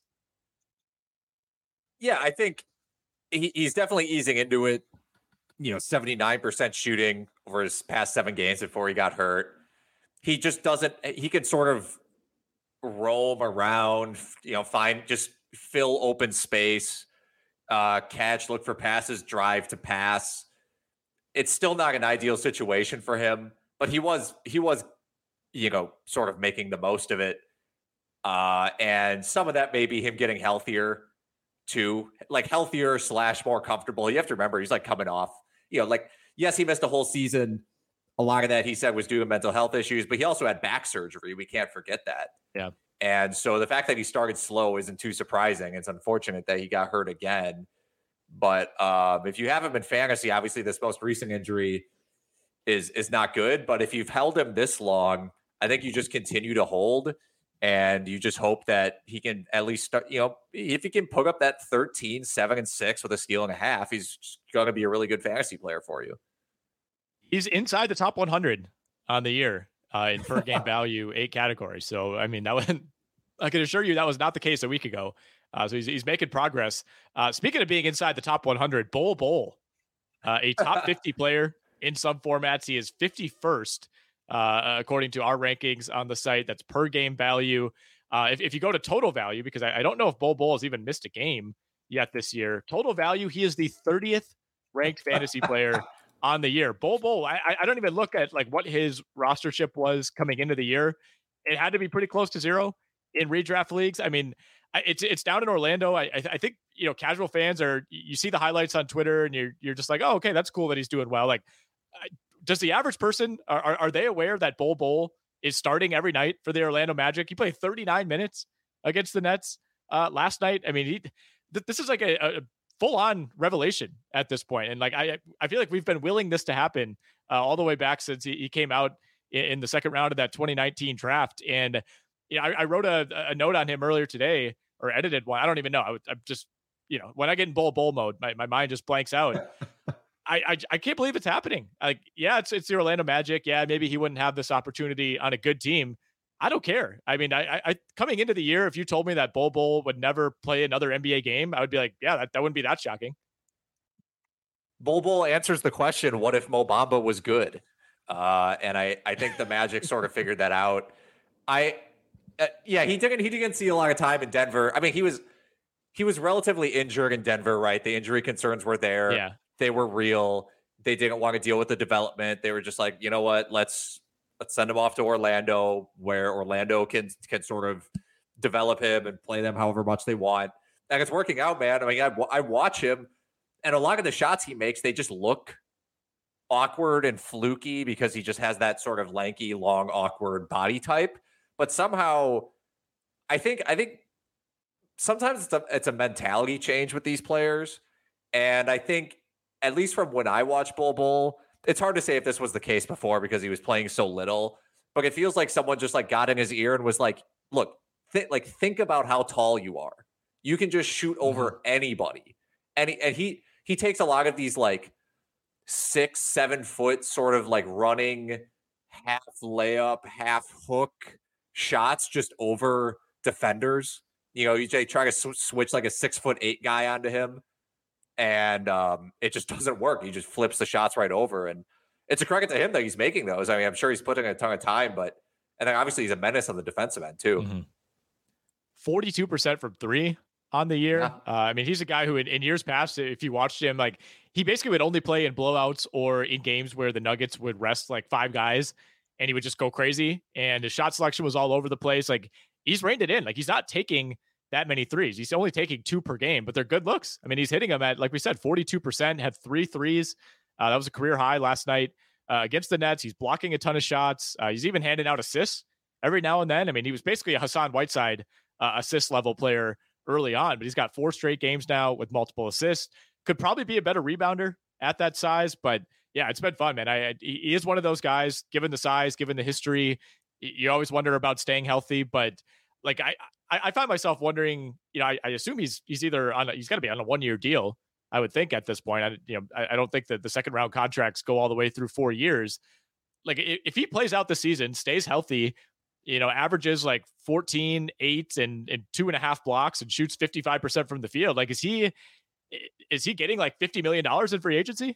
Yeah, I think he, he's definitely easing into it. You know, seventy-nine percent shooting over his past seven games before he got hurt. He just doesn't, he could sort of roam around, you know, find, just fill open space. Uh, catch, look for passes, drive to pass. It's still not an ideal situation for him, but he was, he was, you know, sort of making the most of it. Uh, and some of that may be him getting healthier too, like healthier slash more comfortable. You have to remember, he's like coming off, you know, like, yes, he missed a whole season. A lot of that he said was due to mental health issues, but he also had back surgery. We can't forget that. Yeah. And so the fact that he started slow isn't too surprising. It's unfortunate that he got hurt again. But um, if you have him in fantasy, obviously this most recent injury is is not good. But if you've held him this long, I think you just continue to hold and you just hope that he can at least start, you know, if he can put up that thirteen, seven, and six with a steal and a half, he's going to be a really good fantasy player for you. He's inside the top one hundred on the year uh, in per game value, eight categories. So, I mean, that was, I can assure you that was not the case a week ago. Uh, so he's, he's making progress. Uh, speaking of being inside the top one hundred, Bol Bol, uh, a top fifty player in some formats. He is fifty-first, uh, according to our rankings on the site. That's per game value. Uh, if, if you go to total value, because I, I don't know if Bol Bol has even missed a game yet this year. Total value, he is the thirtieth ranked fantasy player on the year. Bol Bol, I, I don't even look at like what his rostership was coming into the year. It had to be pretty close to zero in redraft leagues. I mean, it's it's down in Orlando. I I think, you know, casual fans are, you see the highlights on Twitter and you're you're just like, oh, okay, that's cool that he's doing well. Like, does the average person, are are they aware that Bol Bol is starting every night for the Orlando Magic? He played thirty-nine minutes against the Nets uh, last night. I mean, he th- this is like a, a full on revelation at this point. And like, I I feel like we've been willing this to happen uh, all the way back since he, he came out in, in the second round of that twenty nineteen draft. And you know, I, I wrote a, a note on him earlier today, or edited one. I don't even know. I, I'm just, you know, when I get in Bol Bol mode, my, my mind just blanks out. I, I I can't believe it's happening. Like, yeah, it's it's the Orlando Magic. Yeah, maybe he wouldn't have this opportunity on a good team. I don't care. I mean, I, I coming into the year, if you told me that Bol Bol would never play another N B A game, I would be like, yeah, that, that wouldn't be that shocking. Bol Bol answers the question, what if Mo Bamba was good? Uh, and I, I think the Magic sort of figured that out. I, uh, yeah, he didn't, he didn't see a lot of time in Denver. I mean, he was, he was relatively injured in Denver, right? The injury concerns were there. Yeah. They were real. They didn't want to deal with the development. They were just like, you know what, let's, let's send him off to Orlando, where Orlando can, can sort of develop him and play them however much they want. And it's working out, man. I mean, I, I watch him, and a lot of the shots he makes, they just look awkward and fluky because he just has that sort of lanky, long, awkward body type. But somehow, I think I think sometimes it's a, it's a mentality change with these players. And I think, at least from when I watch Bol Bol, it's hard to say if this was the case before because he was playing so little. But it feels like someone just like got in his ear and was like, "Look, th- like think about how tall you are. You can just shoot over mm-hmm. anybody." And he, and he he takes a lot of these like six, seven foot sort of like running half layup, half hook shots just over defenders. You know, you try to sw- switch like a six foot eight guy onto him, and um, it just doesn't work. He just flips the shots right over, and it's a credit to him that he's making those. I mean, I'm sure he's putting a ton of time, but and then obviously he's a menace on the defensive end too. Mm-hmm. forty-two percent from three on the year. Yeah. Uh, I mean, he's a guy who in, in years past, if you watched him, like he basically would only play in blowouts or in games where the Nuggets would rest like five guys and he would just go crazy. And his shot selection was all over the place. Like he's reined it in. Like he's not taking that many threes. He's only taking two per game, but they're good looks. I mean, he's hitting them at, like we said, forty-two percent, had three threes. Uh, that was a career high last night uh, against the Nets. He's blocking a ton of shots. Uh, he's even handing out assists every now and then. I mean, he was basically a Hassan Whiteside uh, assist level player early on, but he's got four straight games now with multiple assists. Could probably be a better rebounder at that size, but yeah, it's been fun, man. I, I he is one of those guys, given the size, given the history, you always wonder about staying healthy, but like I, I, I find myself wondering, you know, I, I assume he's, he's either on, a, he's got to be on a one year deal, I would think at this point. I, you know, I, I don't think that the second round contracts go all the way through four years. Like if he plays out the season, stays healthy, you know, averages like fourteen, eight and, and two and a half blocks and shoots fifty-five percent from the field. Like, is he, is he getting like fifty million dollars in free agency?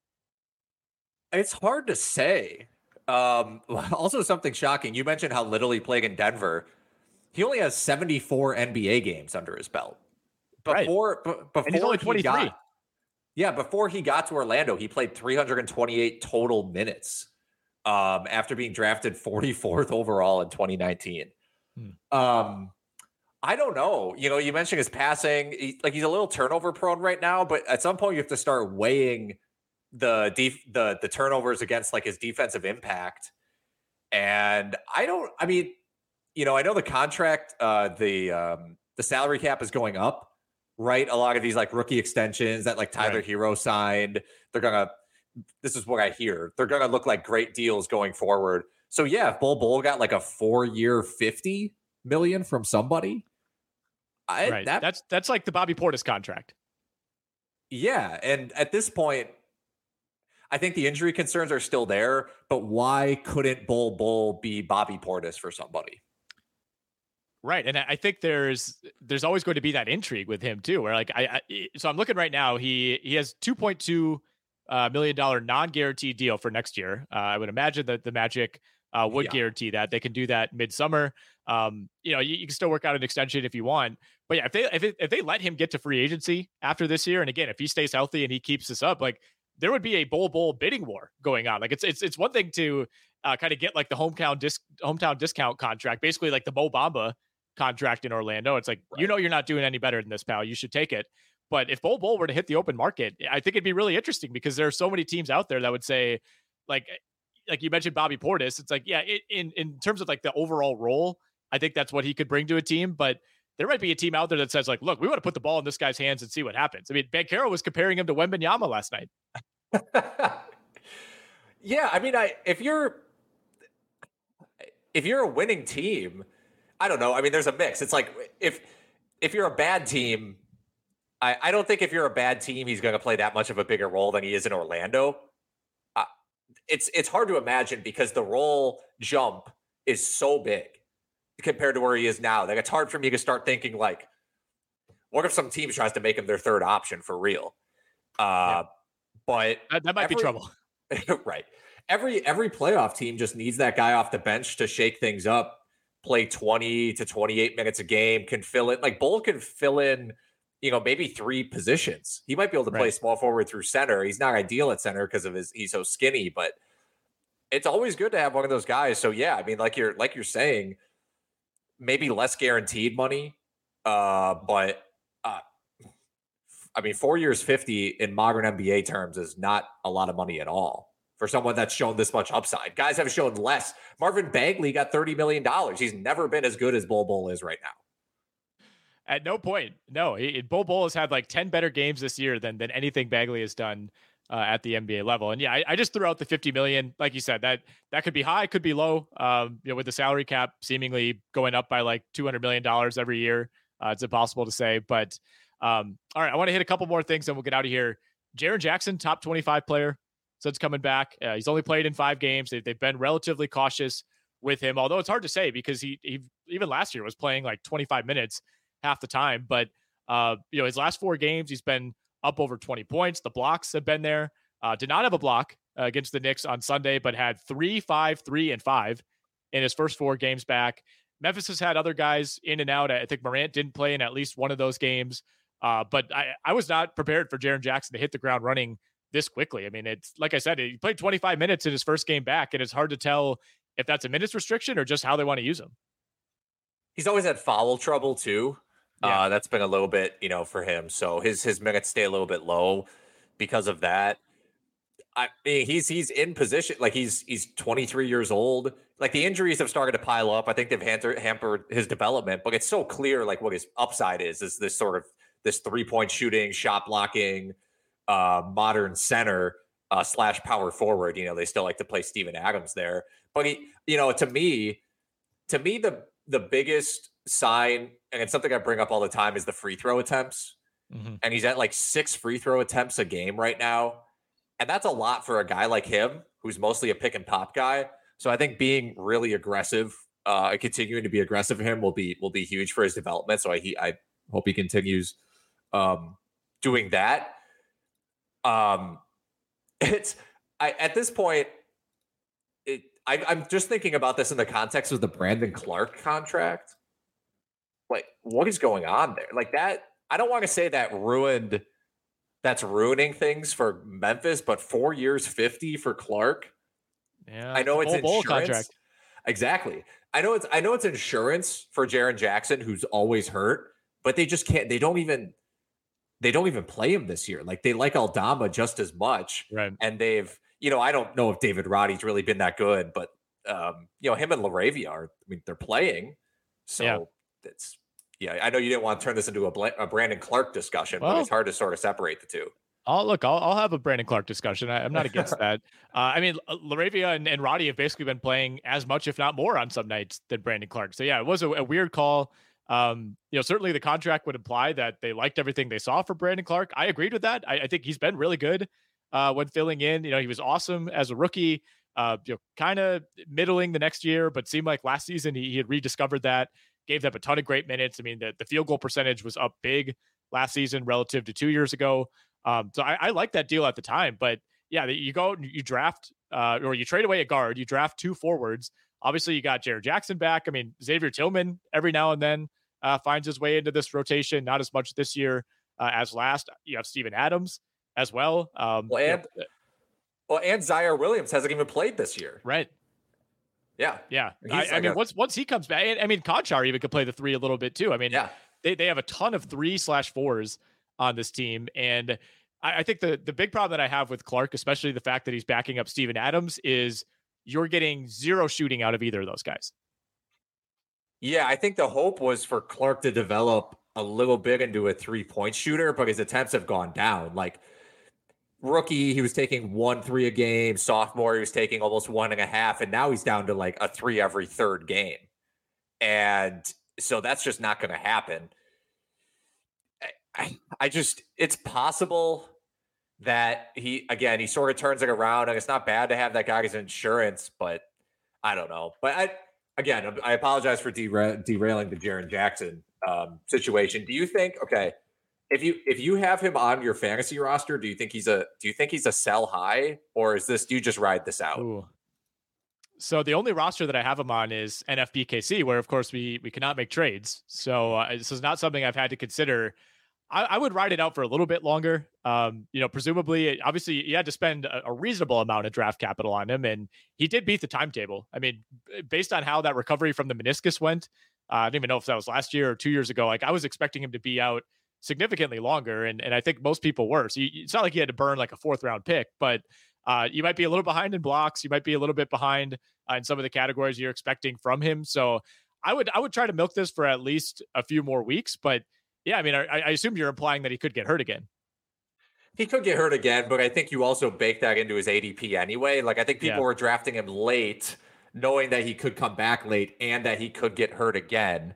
It's hard to say. Um, also something shocking. You mentioned how little he played in Denver. He only has seventy-four N B A games under his belt. Before, right. b- before and he's only twenty-three. He got, yeah, before he got to Orlando, he played three hundred twenty-eight total minutes. Um, after being drafted forty-fourth overall in twenty nineteen. Hmm. Um, I don't know. You know, you mentioned his passing. He, like he's a little turnover prone right now, but at some point you have to start weighing the def- the the turnovers against like his defensive impact. And I don't. I mean, you know, I know the contract, uh, the um, the salary cap is going up, right? A lot of these like rookie extensions that like Tyler Right. Hero signed, they're gonna. This is what I hear. They're gonna look like great deals going forward. So yeah, if Bol Bol got like a four-year fifty million from somebody, I, right. that That's that's like the Bobby Portis contract. yeah. And at this point, I think the injury concerns are still there. But why couldn't Bol Bol be Bobby Portis for somebody? Right. And I I think there's there's always going to be that intrigue with him too, where like I, I so I'm looking right now, he he has two point two uh, million dollar non-guaranteed deal for next year. Uh, I would imagine that the Magic uh, would Yeah. guarantee that. They can do that midsummer. Um, you know, you, you can still work out an extension if you want. But yeah, if they if, it, if they let him get to free agency after this year, and again, if he stays healthy and he keeps this up, like there would be a Bol Bol bidding war going on. Like it's it's it's one thing to uh, kind of get like the hometown disc hometown discount contract, basically like the Mo Bamba contract in Orlando. It's like, Right. you know, you're not doing any better than this, pal. You should take it. But if Bol Bol were to hit the open market, I think it'd be really interesting because there are so many teams out there that would say, like, like you mentioned Bobby Portis. It's like, yeah, it, in in terms of like the overall role, I think that's what he could bring to a team. But there might be a team out there that says, like, look, we want to put the ball in this guy's hands and see what happens. I mean, Banchero was comparing him to Wembanyama last night. Yeah, I mean, I if you're if you're a winning team, I don't know. I mean, there's a mix. It's like if if you're a bad team, I, I don't think if you're a bad team, he's going to play that much of a bigger role than he is in Orlando. Uh, it's it's hard to imagine because the role jump is so big compared to where he is now. Like it's hard for me to start thinking like, what if some team tries to make him their third option for real? Uh, Yeah. But That, that might be every- trouble. right. Every every playoff team just needs that guy off the bench to shake things up, play twenty to twenty-eight minutes a game, can fill in. Like Bol can fill in, you know, maybe three positions. He might be able to play Right. small forward through center. He's not ideal at center because of his he's so skinny, but it's always good to have one of those guys. So yeah, I mean, like you're like you're saying, maybe less guaranteed money. Uh, but uh I mean, four years fifty in modern N B A terms is not a lot of money at all for someone that's shown this much upside. Guys have shown less. Marvin Bagley got thirty million dollars. He's never been as good as Bol Bol is right now. At no point, no. He, Bol Bol has had like ten better games this year than than anything Bagley has done uh, at the N B A level. And yeah, I, I just threw out the fifty million. Like you said, that that could be high, could be low. Um, you know, with the salary cap seemingly going up by like two hundred million dollars every year, uh, it's impossible to say. But um, all right, I want to hit a couple more things, and we'll get out of here. Jaren Jackson, top twenty-five player since coming back. Uh, he's only played in five games. They, they've been relatively cautious with him, although it's hard to say because he, he even last year was playing like twenty-five minutes half the time. But uh, you know, his last four games, he's been up over twenty points. The blocks have been there. Uh, did not have a block uh, against the Knicks on Sunday, but had three, five, three, and five in his first four games back. Memphis has had other guys in and out. I think Morant didn't play in at least one of those games. Uh, but I, I was not prepared for Jaren Jackson to hit the ground running this quickly. I mean, it's like I said, he played twenty-five minutes in his first game back, and it's hard to tell if that's a minutes restriction or just how they want to use him. He's always had foul trouble too. Yeah. Uh, that's been a little bit, you know, for him. So his his minutes stay a little bit low because of that. I mean, he's he's in position. Like he's he's twenty-three years old. Like the injuries have started to pile up. I think they've hampered, hampered his development. But it's so clear, like what his upside is, is this sort of this three point shooting, shot blocking, uh, modern center uh, slash power forward. You know, they still like to play Steven Adams there. But he, you know, to me, to me, the the biggest sign, and it's something I bring up all the time, is the free throw attempts. Mm-hmm. And he's at like six free throw attempts a game right now. And that's a lot for a guy like him, who's mostly a pick and pop guy. So I think being really aggressive, uh, and continuing to be aggressive for him will be will be huge for his development. So I he, I hope he continues um, doing that. Um, it's I at this point, it I, I'm just thinking about this in the context of the Brandon Clark contract. Like, what is going on there? Like that, I don't want to say that ruined. That's ruining things for Memphis, but four years, fifty for Clark. Yeah, I know it's Bol Bol insurance. contract. Exactly. I know it's I know it's insurance for Jaren Jackson, who's always hurt, but they just can't. They don't even. They don't even play him this year. Like they like Aldama just as much, Right. and they've. You know, I don't know if David Roddy's really been that good, but um, you know, him and LaRavia are. I mean, they're playing. So yeah. it's, yeah, I know you didn't want to turn this into a, Bla- a Brandon Clark discussion, Well, but it's hard to sort of separate the two. I'll look, I'll, I'll have a Brandon Clark discussion. I, I'm not against that. Uh, I mean, Laravia and, and Roddy have basically been playing as much, if not more, on some nights than Brandon Clark. So yeah, it was a, a weird call. Um, you know, certainly the contract would imply that they liked everything they saw for Brandon Clark. I agreed with that. I, I think he's been really good uh, when filling in. You know, he was awesome as a rookie. Uh, you know, kind of middling the next year, but seemed like last season he, he had rediscovered that. Gave them a ton of great minutes. I mean, the, the field goal percentage was up big last season relative to two years ago. Um, so I, I like that deal at the time, but yeah, you go, you draft, uh, or you trade away a guard, you draft two forwards. Obviously you got Jaren Jackson back. I mean, Xavier Tillman every now and then uh, finds his way into this rotation, not as much this year uh, as last. You have Steven Adams as well. Um, well, and, you know, well, and Zaire Williams hasn't even played this year. Right. Yeah. Yeah. I, like I mean, a, once, once he comes back, I mean, Conchar even could play the three a little bit too. I mean, yeah. they, they have a ton of three slash fours on this team. And I, I think the, the big problem that I have with Clark, especially the fact that he's backing up Steven Adams, is you're getting zero shooting out of either of those guys. Yeah, I think the hope was for Clark to develop a little bit into a three-point shooter, but his attempts have gone down. Like, rookie, he was taking one three a game. Sophomore, he was taking almost one and a half, and now he's down to like a three every third game. And so that's just not going to happen. I, I just, it's possible that he, again, he sort of turns it around, and it's not bad to have that guy as insurance, but I don't know. But I, again, I apologize for dera- derailing the Jaren Jackson um, situation. Do you think, okay, if you if you have him on your fantasy roster, do you think he's a do you think he's a sell high, or is this, do you just ride this out? Ooh. So the only roster that I have him on is N F B K C, where of course we we cannot make trades. So uh, this is not something I've had to consider. I, I would ride it out for a little bit longer. Um, you know, presumably, obviously, you had to spend a, a reasonable amount of draft capital on him, and he did beat the timetable. I mean, based on how that recovery from the meniscus went, uh, I don't even know if that was last year or two years ago. Like, I was expecting him to be out significantly longer, and and I think most people were. So you, it's not like he had to burn like a fourth round pick, but uh, you might be a little behind in blocks. You might be a little bit behind uh, in some of the categories you're expecting from him. So I would I would try to milk this for at least a few more weeks, but. Yeah, I mean, I, I assume you're implying that he could get hurt again. He could get hurt again, but I think you also bake that into his A D P anyway. Like, I think people yeah. were drafting him late, knowing that he could come back late and that he could get hurt again.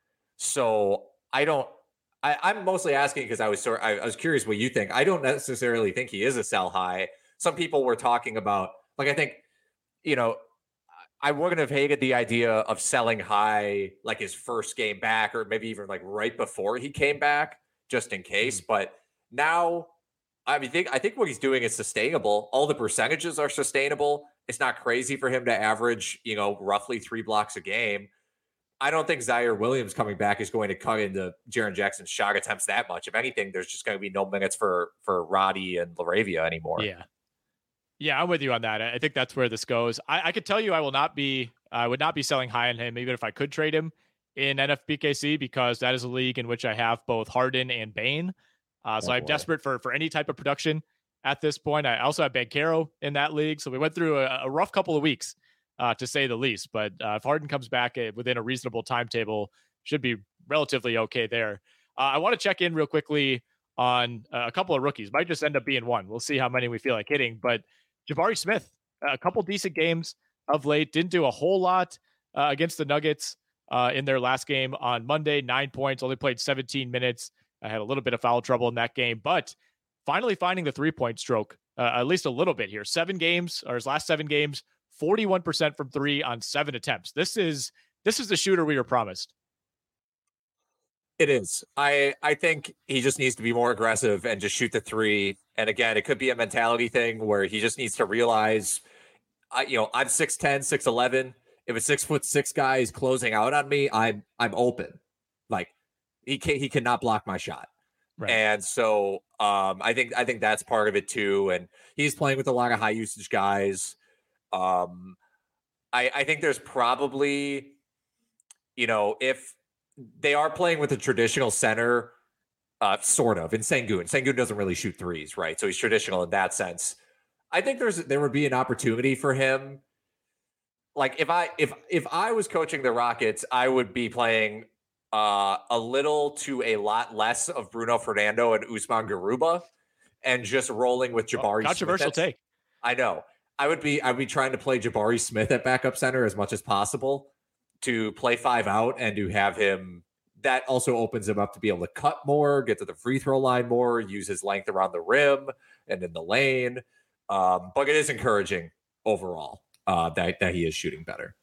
So I don't. I, I'm mostly asking because I was sort. I, I was curious what you think. I don't necessarily think he is a sell high. Some people were talking about, like, I think, you know. I wouldn't have hated the idea of selling high, like his first game back, or maybe even like right before he came back, just in case. Mm-hmm. But now, I mean, think I think what he's doing is sustainable. All the percentages are sustainable. It's not crazy for him to average, you know, roughly three blocks a game. I don't think Zaire Williams coming back is going to cut into Jaren Jackson's shot attempts that much. If anything, there's just going to be no minutes for for Roddy and Laravia anymore. Yeah. Yeah, I'm with you on that. I think that's where this goes. I, I could tell you I will not be, I would not be selling high on him, even if I could trade him in N F B K C, because that is a league in which I have both Harden and Bane. Uh, so oh, I'm boy. desperate for, for any type of production at this point. I also have Banchero in that league. So we went through a, a rough couple of weeks, uh, to say the least. But uh, if Harden comes back within a reasonable timetable, should be relatively okay there. Uh, I want to check in real quickly on uh, a couple of rookies. Might just end up being one. We'll see how many we feel like hitting. But Jabari Smith, a couple decent games of late, didn't do a whole lot uh, against the Nuggets uh, in their last game on Monday. Nine points, only played seventeen minutes. I had a little bit of foul trouble in that game, but finally finding the three-point stroke, uh, at least a little bit here. Seven games, or his last seven games, forty-one percent from three on seven attempts. This is this is the shooter we were promised. It is. I, I think he just needs to be more aggressive and just shoot the three. And again, it could be a mentality thing where he just needs to realize, I, you know, I'm six ten, six eleven. If a six foot six guy is closing out on me, I'm I'm open. Like he can he cannot block my shot. Right. And so um, I think I think that's part of it too. And he's playing with a lot of high usage guys. Um, I I think there's probably, you know, if they are playing with a traditional center, uh, sort of, in Sengun. Sengun doesn't really shoot threes, right? So he's traditional in that sense. I think there's there would be an opportunity for him. like if I if if I was coaching the Rockets, I would be playing uh, a little to a lot less of Bruno Fernando and Usman Garuba, and just rolling with Jabari. Oh, controversial Smith. take. I know. I would be. I'd be trying to play Jabari Smith at backup center as much as possible to play five out and to have him. That also opens him up to be able to cut more, get to the free throw line more, use his length around the rim and in the lane. Um, but it is encouraging overall uh, that that he is shooting better.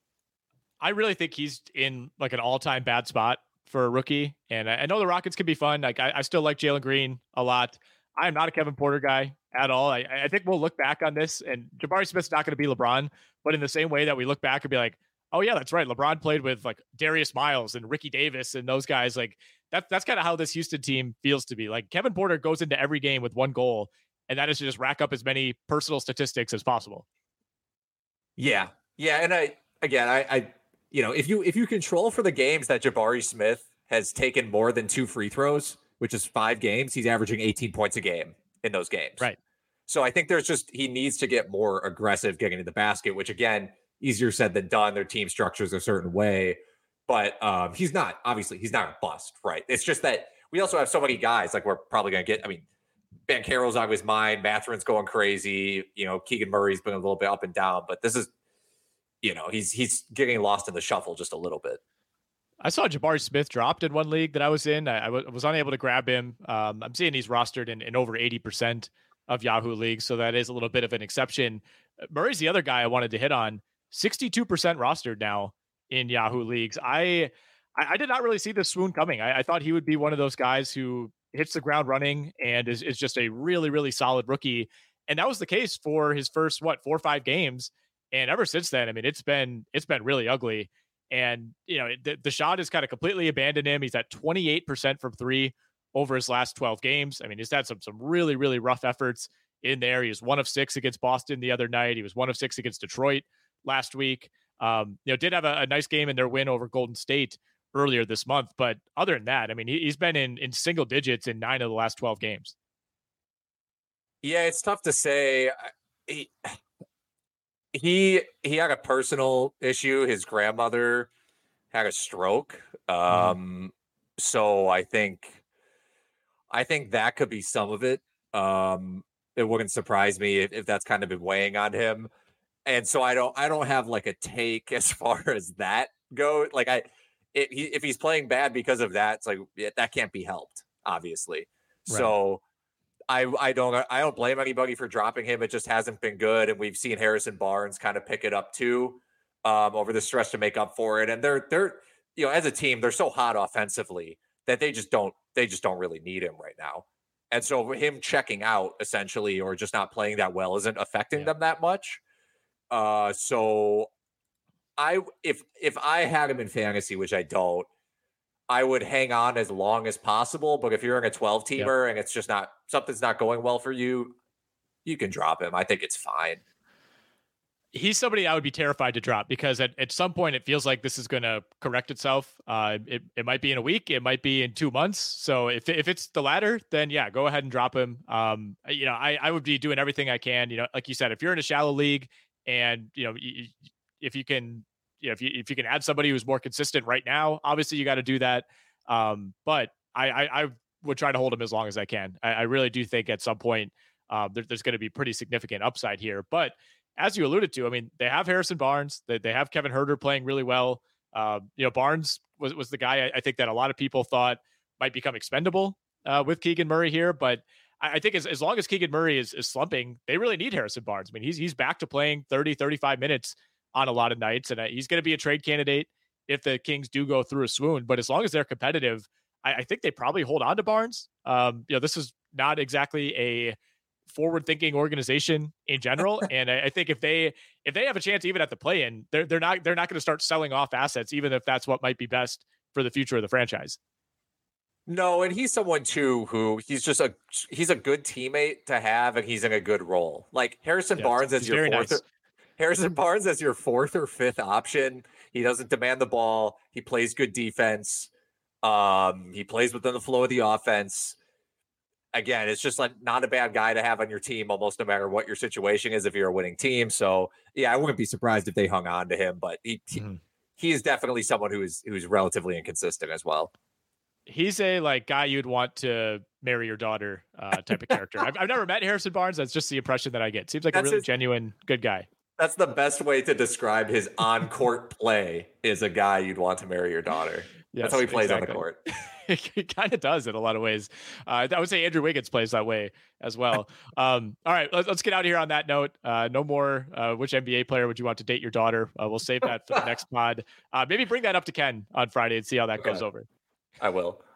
I really think he's in like an all-time bad spot for a rookie. And I, I know the Rockets can be fun. Like I, I still like Jalen Green a lot. I am not a Kevin Porter guy at all. I, I think we'll look back on this, and Jabari Smith's not going to be LeBron, but in the same way that we look back and be like, oh yeah, that's right. LeBron played with like Darius Miles and Ricky Davis and those guys. Like that's, that's kind of how this Houston team feels to be. Like Kevin Porter goes into every game with one goal, and that is to just rack up as many personal statistics as possible. Yeah. Yeah. And I, again, I, I, you know, if you, if you control for the games that Jabari Smith has taken more than two free throws, which is five games, he's averaging eighteen points a game in those games. Right. So I think there's just, he needs to get more aggressive getting to the basket, which again, easier said than done. Their team structures a certain way, but um, he's not, obviously he's not a bust, right? It's just that we also have so many guys, like we're probably going to get, I mean, Banchero's always mine. Mathurin's going crazy. You know, Keegan Murray's been a little bit up and down, but this is, you know, he's, he's getting lost in the shuffle just a little bit. I saw Jabari Smith dropped in one league that I was in. I, I w- was unable to grab him. Um, I'm seeing he's rostered in, in over eighty percent of Yahoo leagues, so that is a little bit of an exception. Murray's the other guy I wanted to hit on. sixty-two percent rostered now in Yahoo leagues. I I, I did not really see this swoon coming. I, I thought he would be one of those guys who hits the ground running and is, is just a really, really solid rookie. And that was the case for his first, what, four or five games. And ever since then, I mean, it's been, it's been really ugly. And, you know, the, the shot has kind of completely abandoned him. He's at twenty-eight percent from three over his last twelve games. I mean, he's had some, some really, really rough efforts in there. He was one of six against Boston the other night. He was one of six against Detroit last week. Um, you know, did have a, a nice game in their win over Golden State earlier this month. But other than that, I mean, he, he's been in, in single digits in nine of the last twelve games. Yeah, it's tough to say. He, he, he had a personal issue. His grandmother had a stroke. Um, mm-hmm. So I think, I think that could be some of it. Um, it wouldn't surprise me if, if that's kind of been weighing on him. And so I don't, I don't have like a take as far as that goes. Like I, it, he, if he's playing bad because of that, it's like, yeah, that can't be helped, obviously. Right. So I, I don't, I don't blame anybody for dropping him. It just hasn't been good. And we've seen Harrison Barnes kind of pick it up too, um, over the stretch to make up for it. And they're, they're, you know, as a team, they're so hot offensively that they just don't, they just don't really need him right now. And so him checking out essentially, or just not playing that well, isn't affecting yeah. them that much. Uh, so I, if, if I had him in fantasy, which I don't, I would hang on as long as possible. But if you're in a twelve teamer yep. and it's just not, something's not going well for you, you can drop him. I think it's fine. He's somebody I would be terrified to drop because at, at some point it feels like this is going to correct itself. Uh, it, it might be in a week. It might be in two months. So if if it's the latter, then yeah, go ahead and drop him. Um, you know, I, I would be doing everything I can, you know, like you said, if you're in a shallow league and, you know, if you can, you know, if you, if you can add somebody who's more consistent right now, obviously you got to do that. Um, but I, I, I would try to hold him as long as I can. I, I really do think at some point uh, there, there's going to be pretty significant upside here, but as you alluded to, I mean, they have Harrison Barnes, they, they have Kevin Huerter playing really well. Uh, you know, Barnes was, was the guy I, I think that a lot of people thought might become expendable uh, with Keegan Murray here. But I, I think as, as long as Keegan Murray is, is slumping, they really need Harrison Barnes. I mean, he's, he's back to playing thirty, thirty-five minutes on a lot of nights, and uh, he's going to be a trade candidate if the Kings do go through a swoon. But as long as they're competitive, I, I think they probably hold on to Barnes. Um, you know, this is not exactly a forward-thinking organization in general, and I, I think if they if they have a chance even at the play-in, they're they're not they're not going to start selling off assets, even if that's what might be best for the future of the franchise. No, and he's someone too who he's just a he's a good teammate to have, and he's in a good role. Like Harrison yeah, Barnes as your fourth, nice. or, Harrison Barnes as your fourth or fifth option. He doesn't demand the ball. He plays good defense. Um, he plays within the flow of the offense. again, it's just like not a bad guy to have on your team, almost no matter what your situation is if you're a winning team. So yeah, I wouldn't be surprised if they hung on to him, but he mm-hmm. he, he is definitely someone who is who's relatively inconsistent as well. He's a like guy you'd want to marry your daughter uh, type of character. I've, I've never met Harrison Barnes. That's just the impression that I get. Seems like That's a really his, genuine, good guy. That's the best way to describe his on-court play is a guy you'd want to marry your daughter. Yes, that's how he plays exactly. on the court. He kind of does in a lot of ways. Uh, I would say Andrew Wiggins plays that way as well. Um, all right, let's, let's get out of here on that note. Uh, no more. Uh, which N B A player would you want to date your daughter? Uh, we'll save that for the next pod. Uh, maybe bring that up to Ken on Friday and see how that okay. goes over. I will.